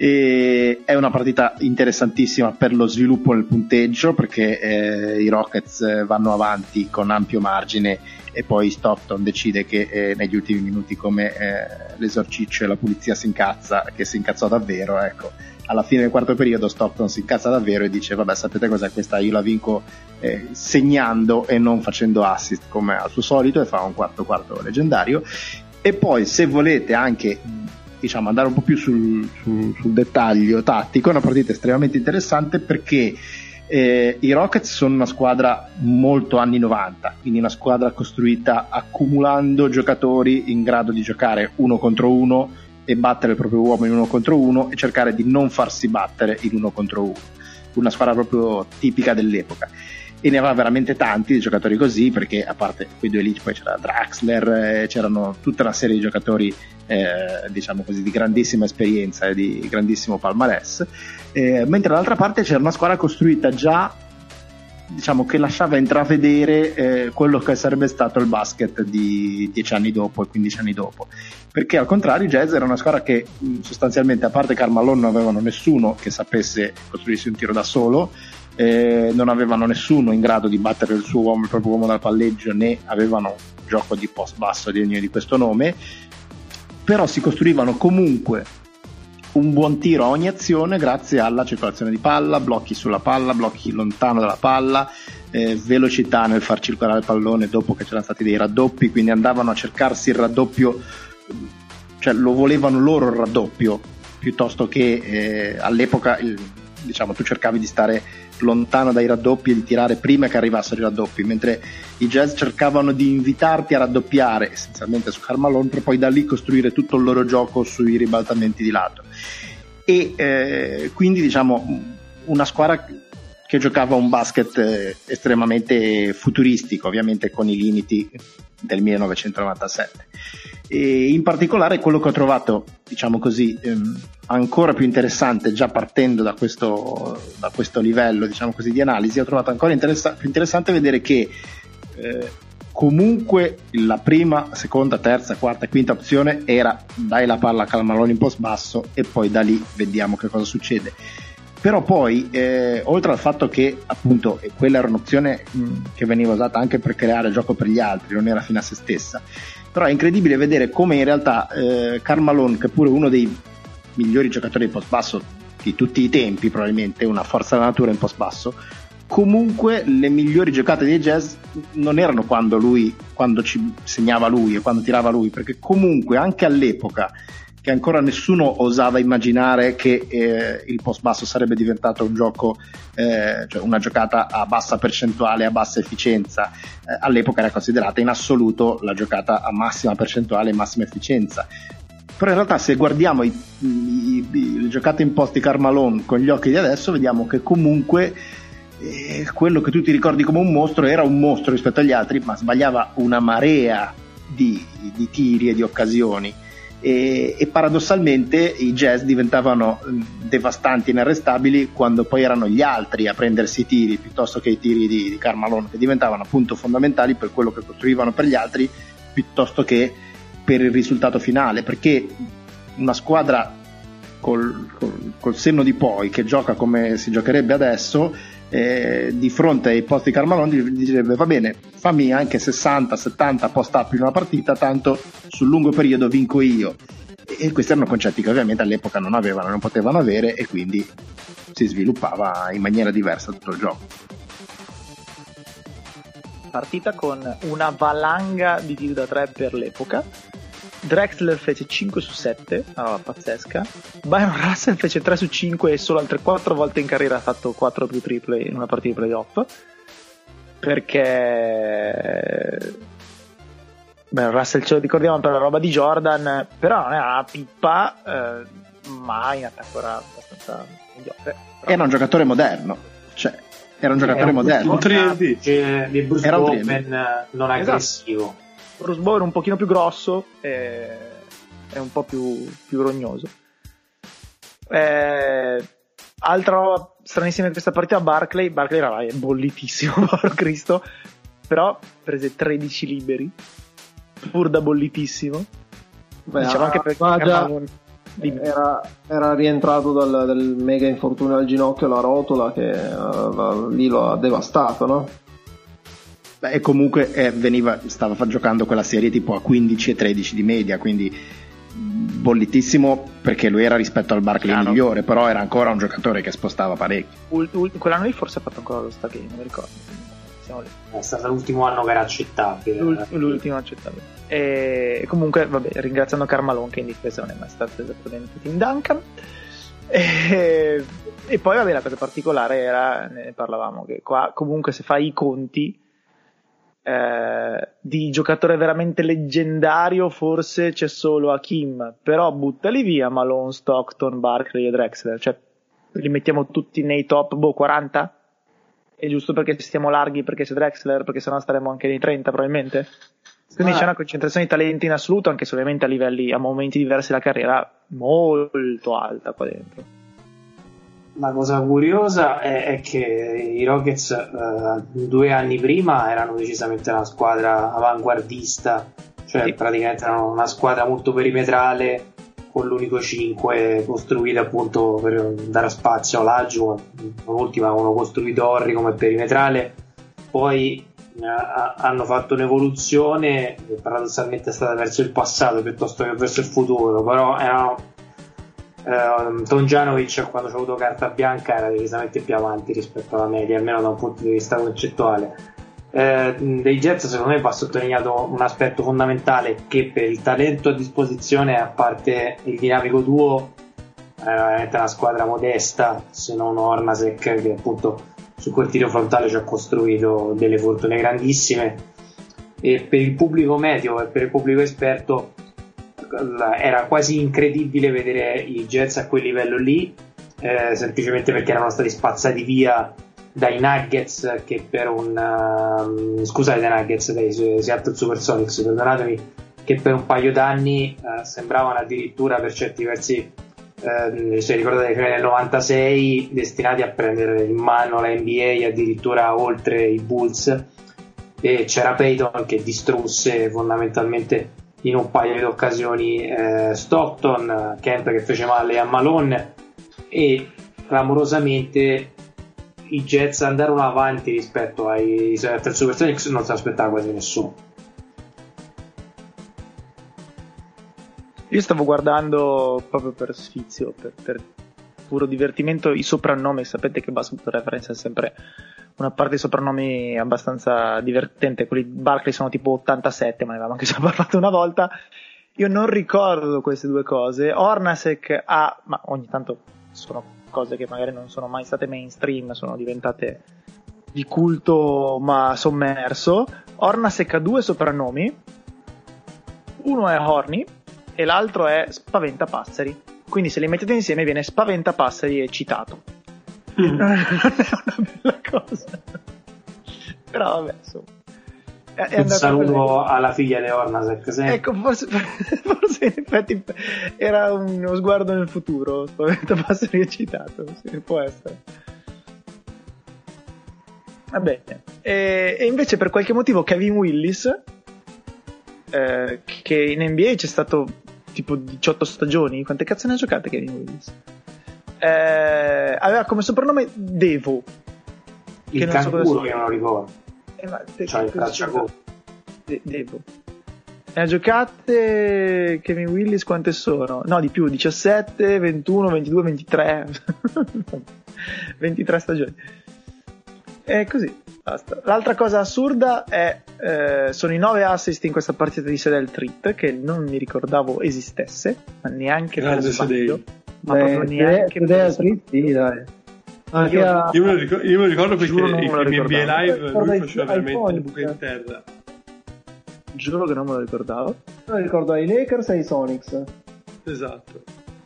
E è una partita interessantissima per lo sviluppo nel punteggio, perché eh, i Rockets vanno avanti con ampio margine e poi Stockton decide che eh, negli ultimi minuti, come eh, l'esorciccio e la pulizia si incazza, che si incazzò davvero, ecco, alla fine del quarto periodo Stockton si incazza davvero e dice vabbè, sapete cos'è, questa io la vinco eh, segnando e non facendo assist come al suo solito, e fa un quarto quarto leggendario. E poi, se volete anche, diciamo, andare un po' più sul, sul, sul dettaglio tattico, è una partita estremamente interessante perché eh, i Rockets sono una squadra molto anni novanta, quindi una squadra costruita accumulando giocatori in grado di giocare uno contro uno e battere il proprio uomo in uno contro uno e cercare di non farsi battere in uno contro uno. Una squadra proprio tipica dell'epoca. E ne aveva veramente tanti di giocatori così, perché a parte quei due lì poi c'era Draxler, eh, c'erano tutta una serie di giocatori eh, diciamo così di grandissima esperienza e di grandissimo palmarès, eh, mentre dall'altra parte c'era una squadra costruita già, diciamo, che lasciava intravedere eh, quello che sarebbe stato il basket di dieci anni dopo e quindici anni dopo, perché al contrario i Jazz era una squadra che mh, sostanzialmente, a parte Karl Malone, non avevano nessuno che sapesse costruirsi un tiro da solo, eh, non avevano nessuno in grado di battere il suo uomo, il proprio uomo dal palleggio, né avevano un gioco di post basso degno di questo nome, però si costruivano comunque un buon tiro a ogni azione grazie alla circolazione di palla, blocchi sulla palla, blocchi lontano dalla palla, eh, velocità nel far circolare il pallone dopo che c'erano stati dei raddoppi, quindi andavano a cercarsi il raddoppio, cioè lo volevano loro il raddoppio, piuttosto che eh, all'epoca il, diciamo, tu cercavi di stare lontano dai raddoppi e di tirare prima che arrivassero i raddoppi, mentre i Jazz cercavano di invitarti a raddoppiare essenzialmente su Karl Malone per poi da lì costruire tutto il loro gioco sui ribaltamenti di lato. E eh, quindi, diciamo, una squadra che giocava un basket eh, estremamente futuristico, ovviamente con i limiti del millenovecentonovantasette. E in particolare quello che ho trovato, diciamo così, ehm, ancora più interessante, già partendo da questo, da questo livello, diciamo così, di analisi, ho trovato ancora interessa- più interessante vedere che eh, comunque la prima, seconda, terza, quarta e quinta opzione era dai la palla a Karl Malone in post basso e poi da lì vediamo che cosa succede. Però poi, eh, oltre al fatto che appunto quella era un'opzione mh, che veniva usata anche per creare gioco per gli altri, non era fine a se stessa, però è incredibile vedere come in realtà eh, Karl Malone, che pure uno dei migliori giocatori di post basso di tutti i tempi, probabilmente una forza della natura in post basso, comunque le migliori giocate dei Jazz non erano quando lui, quando ci segnava lui e quando tirava lui, perché comunque anche all'epoca che ancora nessuno osava immaginare che eh, il post basso sarebbe diventato un gioco, eh, cioè una giocata a bassa percentuale, a bassa efficienza. Eh, all'epoca era considerata in assoluto la giocata a massima percentuale e massima efficienza. Però in realtà se guardiamo i, i, i, le giocate in post di Karl Malone con gli occhi di adesso, vediamo che comunque eh, quello che tu ti ricordi come un mostro era un mostro rispetto agli altri, ma sbagliava una marea di, di tiri e di occasioni. E, e paradossalmente i Jazz diventavano devastanti, inarrestabili quando poi erano gli altri a prendersi i tiri piuttosto che i tiri di, di Karl Malone, che diventavano appunto fondamentali per quello che costruivano per gli altri piuttosto che per il risultato finale, perché una squadra col, col, col senno di poi che gioca come si giocherebbe adesso, eh, di fronte ai post di Karl Malone direbbe va bene, fammi anche sessanta settanta post up in una partita, tanto sul lungo periodo vinco io. E questi erano concetti che ovviamente all'epoca non avevano, non potevano avere, e quindi si sviluppava in maniera diversa tutto il gioco.
Partita con una valanga di tiri da tre per l'epoca. Drexler fece cinque su sette, una roba pazzesca. Byron Russell fece tre su cinque e solo altre quattro volte in carriera ha fatto quattro più triple in una partita di playoff, perché beh, Russell ce lo ricordiamo per la roba di Jordan, però non era una pippa, eh, ma in attacco era abbastanza mediocre.
Era un giocatore moderno, cioè era un giocatore
un
moderno,
un tre D
di Bruce
Era un
Bowen non aggressivo.
Esatto. Bruce Bowen un pochino più grosso e è un po' più, più rognoso. Eh, altra roba stranissima in questa partita, Barkley Barkley era bollitissimo, povero Cristo, però prese tredici liberi pur da bollitissimo.
Beh,
diciamo anche perché
già era, era rientrato dal, dal mega infortunio al ginocchio, la rotola che uh, lì lo ha devastato, no?
Beh, e comunque eh, veniva, stava giocando quella serie tipo a quindici e tredici di media, quindi bollitissimo perché lui era rispetto al Barkley
Chiaro.
migliore, però era ancora un giocatore che spostava parecchio.
Ul- ul- quell'anno lì forse ha fatto ancora lo Stargame, non mi ricordo. Siamo lì.
È stato l'ultimo anno che era accettabile.
L'ul- l'ultimo accettabile. E comunque, vabbè, ringraziando Karl Malone che in difesa non è mai stato esattamente Tim Duncan. E, e poi, vabbè, la cosa particolare era, ne parlavamo, che qua comunque se fai i conti eh, di giocatore veramente leggendario forse c'è solo Hakim, però buttali via Malone, Stockton, Barkley e Drexler, cioè li mettiamo tutti nei top boh quaranta? È giusto perché stiamo larghi, perché c'è Drexler, perché sennò staremo anche nei trenta probabilmente. Quindi ah. c'è una concentrazione di talenti in assoluto, anche se ovviamente a livelli, a momenti diversi della carriera, molto alta qua dentro.
La cosa curiosa è, è che i Rockets eh, due anni prima erano decisamente una squadra avanguardista, cioè sì. praticamente erano una squadra molto perimetrale, con l'unico cinque costruito appunto per dare spazio all'Agiu. L'ultima avevano costruito Horry come perimetrale, poi eh, hanno fatto un'evoluzione che paradossalmente è stata verso il passato piuttosto che verso il futuro, però erano eh, Tomljanovic quando ci ha avuto carta bianca era decisamente più avanti rispetto alla media, almeno da un punto di vista concettuale. Eh, dei Jets secondo me va sottolineato un aspetto fondamentale, che per il talento a disposizione, a parte il dinamico duo, è veramente una squadra modesta, se non Hornacek che appunto su quel tiro frontale ci ha costruito delle fortune grandissime, e per il pubblico medio e per il pubblico esperto era quasi incredibile vedere i Jets a quel livello lì, eh, semplicemente perché erano stati spazzati via dai Nuggets, che per un uh, scusate dai Nuggets dai Seattle Supersonics, perdonatemi, che per un paio d'anni uh, sembravano addirittura per certi versi uh, se ricordate che nel novantasei destinati a prendere in mano la N B A addirittura oltre i Bulls, e c'era Peyton che distrusse fondamentalmente in un paio di occasioni eh, Stockton, Kemp che fece male a Malone, e clamorosamente i Jets andarono avanti rispetto ai Seattle Supersonics, non si aspettava quasi nessuno.
Io stavo guardando proprio per sfizio, per, per puro divertimento, i soprannomi. Sapete che Basketball Reference è sempre una parte di soprannomi abbastanza divertente. Quelli di Barkley sono tipo ottantasette, ma ne avevamo anche già parlato una volta. io non ricordo queste due cose. Hornacek ha, ma ogni tanto sono cose che magari non sono mai state mainstream, sono diventate di culto ma sommerso. Hornacek ha due soprannomi, uno è Horny e l'altro è Spaventapasseri, quindi se li mettete insieme viene Spaventapasseri eccitato. Mm. Non è una bella cosa, però vabbè, insomma.
È un saluto alla figlia di Hornacek, sì.
Ecco, forse, forse in effetti era uno sguardo nel futuro, Spaventapasseri eccitato, sì, può essere. Va bene. E, e invece per qualche motivo Kevin Willis, eh, che in N B A c'è stato tipo diciotto stagioni, quante cazzo ne ha giocate Kevin Willis? Eh, aveva come soprannome Devo.
Il
che non so
canguro che non lo ricordo.
Eh, ma te,
cioè il tracciacorto.
De- Devo. Ne ha giocate Kevin Willis quante sono? No, di più, diciassette, ventuno, ventidue, ventitré. ventitré stagioni. E così, basta. L'altra cosa assurda è eh, sono i nove assist in questa partita di Sedel Treat, che non mi ricordavo esistesse, ma neanche
Grande
per sbaglio. Ma
Beh,
proprio neanche
Sedel Treat, sì, dai. Anche
Io-
a...
Io me lo ricordo, io me lo ricordo perché
Giuro non me
in
lo
N B A
ricordavo.
Live
Ricordo
lui
ai-
faceva
ai
veramente le
Phoenix.
buche in terra.
Giuro che non me lo ricordavo.
Io ricordo ai Lakers e ai Sonics.
Esatto.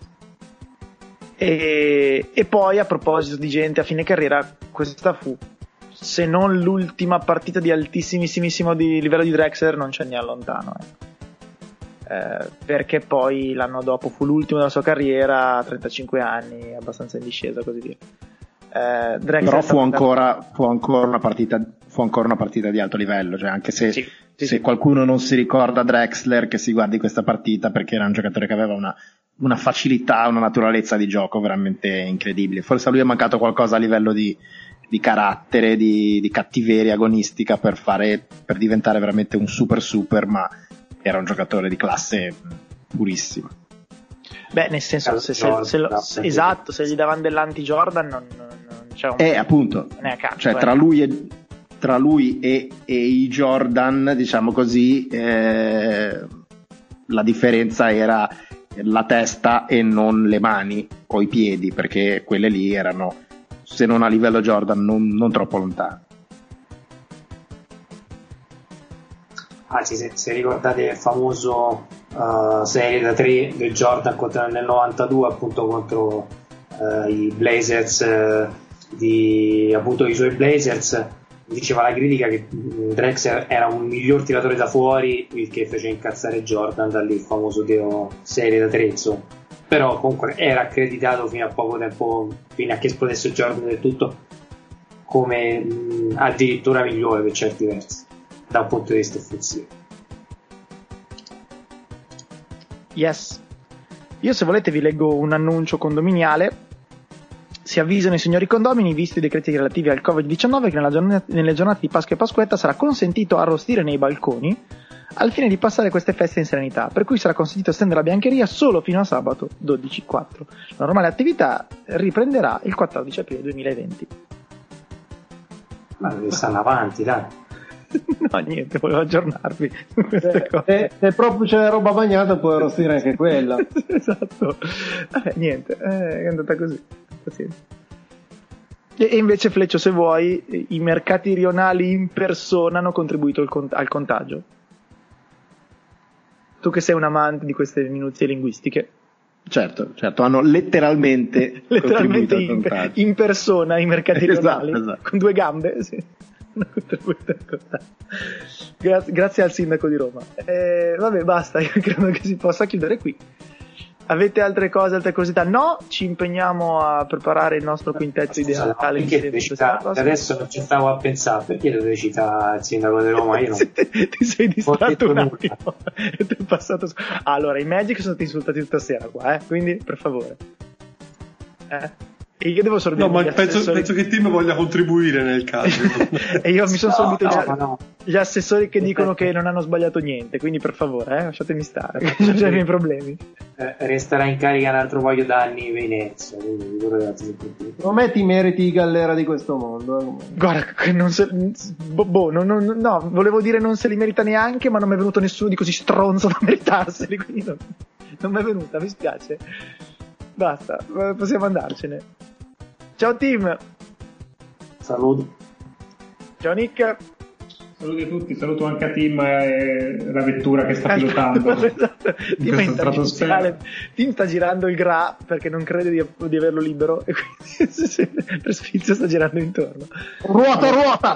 E, e poi a proposito di gente a fine carriera, questa fu, se non l'ultima partita di altissimissimo di livello di Drexler, non c'è neanche lontano. Eh. Eh, perché poi l'anno dopo fu l'ultimo della sua carriera, a trentacinque anni, abbastanza in discesa, così via. Eh, Drexler
Però
è
fu
stato-
ancora, fu ancora una partita fu ancora una partita di alto livello, cioè anche se,
Sì, sì,
se
sì.
qualcuno non si ricorda Drexler, che si guardi questa partita, perché era un giocatore che aveva una, una facilità, una naturalezza di gioco veramente incredibile. Forse a lui è mancato qualcosa a livello di, di carattere, di, di cattiveria agonistica per fare, per diventare veramente un super super, ma era un giocatore di classe purissima.
Beh, nel senso, se, se, se lo- se- esatto, se gli davano dell'anti-Jordan non, non, non c'è un...
E appunto,
non è a caso,
cioè
eh.
tra lui e, tra lui e, e i Jordan, diciamo così, eh, la differenza era la testa e non le mani o i piedi, perché quelle lì erano, se non a livello Jordan, non, non troppo lontane.
Anzi, se, se ricordate il famoso uh, serie da tre del Jordan contro, nel novantadue, appunto contro uh, i Blazers, uh, di, appunto i suoi Blazers, diceva la critica che Drexler era un miglior tiratore da fuori, il che fece incazzare Jordan, da lì il famoso deo serie da tre, insomma. Però comunque era accreditato fino a poco tempo, fino a che esplodesse Jordan del tutto, come mh, addirittura migliore per certi versi da un punto di vista offensivo.
Yes. Io, se volete, vi leggo un annuncio condominiale. Si avvisano i signori condomini, visti i decreti relativi al covid diciannove, che nella giornata, nelle giornate di Pasqua e Pasquetta sarà consentito arrostire nei balconi al fine di passare queste feste in serenità, per cui sarà consentito stendere la biancheria solo fino a sabato dodici quattro. La normale attività riprenderà il quattordici aprile duemilaventi.
Ma stanno avanti, dai.
No, niente, volevo aggiornarvi su queste
Se,
cose.
se, se proprio c'è roba bagnata puoi arrostire anche quella.
Esatto. Vabbè, niente, eh, è andata così. Pazienza. E, e invece, Fleccio, se vuoi, i mercati rionali in persona hanno contribuito al, cont- al contagio. Tu che sei un amante di queste minuzie linguistiche.
Certo, certo, hanno letteralmente,
Letteralmente
contribuito al
in,
contagio.
in persona i mercati
Esatto,
rionali,
esatto.
con due gambe, sì. Hanno contribuito al contagio. Gra- grazie al sindaco di Roma. Eh, vabbè, basta, io credo che si possa chiudere qui. Avete altre cose, altre curiosità? No, ci impegniamo a preparare il nostro quintetto
Scusa, ma
ideale.
perché dovete citare? Adesso non ci stavo a pensare, perché dovete citare il sindaco di Roma? Io non...
Ti sei distratto
detto
un
nulla.
attimo e ti è passato. Allora, i Magic sono stati insultati tutta sera qua, eh? Quindi, per favore. Eh? E io devo sorbire.
No, ma penso, assessori... penso che Tim voglia contribuire nel caso.
E io mi sono
no,
sorbito
no,
gli,
no.
gli assessori che dicono che non hanno sbagliato niente, quindi per favore, eh, lasciatemi stare, non c'è i miei problemi.
Eh, resterà in carica un altro paio d'anni in Venezia, quindi ragazzi,
secondo me ti meriti Gallera di questo mondo. Eh.
Guarda, che non se, boh, boh, no, no, no, volevo dire non se li merita neanche, ma non mi è venuto nessuno di così stronzo da meritarseli, quindi non, non mi è venuta, mi spiace. Basta, possiamo andarcene. Ciao team.
Saluto.
Ciao Nick.
Saluti a tutti, saluto anche a Tim e la vettura che sta pilotando.
Tim, in stratosfera. Tim sta girando il Gra perché non crede di, di averlo libero e quindi per sfizio sta girando intorno.
Ruota, ruota!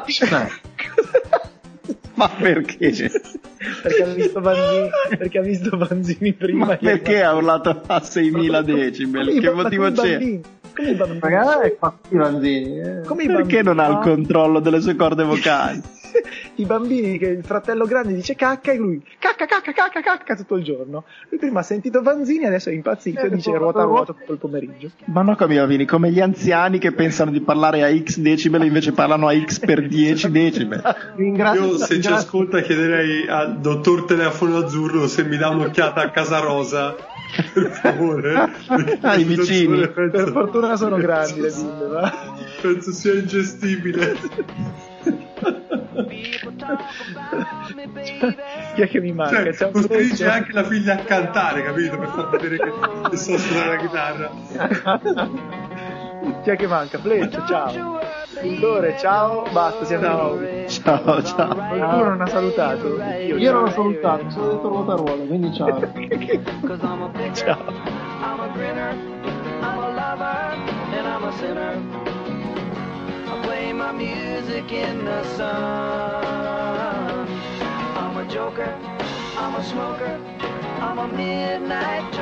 Ma perché?
Perché ha visto Vanzini, perché ha visto Vanzini prima.
Ma perché ha urlato a seimila decibel? Che motivo c'è?
Come i bambini?
Magari è fatto i Vanzini. Eh.
Come i
perché
bambini,
non ha
no?
il controllo delle sue corde vocali?
I bambini che il fratello grande dice cacca e lui cacca cacca cacca cacca tutto il giorno. Lui prima ha sentito Vanzini, adesso è impazzito e dice ruota ruota tutto il pomeriggio.
Ma no, come i bambini, come gli anziani che pensano di parlare a X decibel e invece parlano a X per dieci decibel.
Ringrazio,
Io se ci ascolta chiederei al dottor Telefono Azzurro se mi dà un'occhiata a Casa Rosa, per favore.
Ah, i vicini.
Per
penso,
fortuna sono grandi le bimbe, va?
Penso sia ingestibile.
Chi è che mi manca?
Cioè, costringe anche la figlia a cantare, capito? Per far vedere che, che so suonare la chitarra.
Chi è che manca? Fleccia, ciao. Indore, ciao. Basta, siamo
Ciao.
Ciao, ciao.
Qualcuno non ha salutato. Io,
Io non ho salutato, sono detto ruota ruota, quindi ciao.
Ciao.
I'm a grinner, I'm a lover, and I'm a sinner. I play my music in the sun. I'm a joker, I'm a smoker, I'm a midnight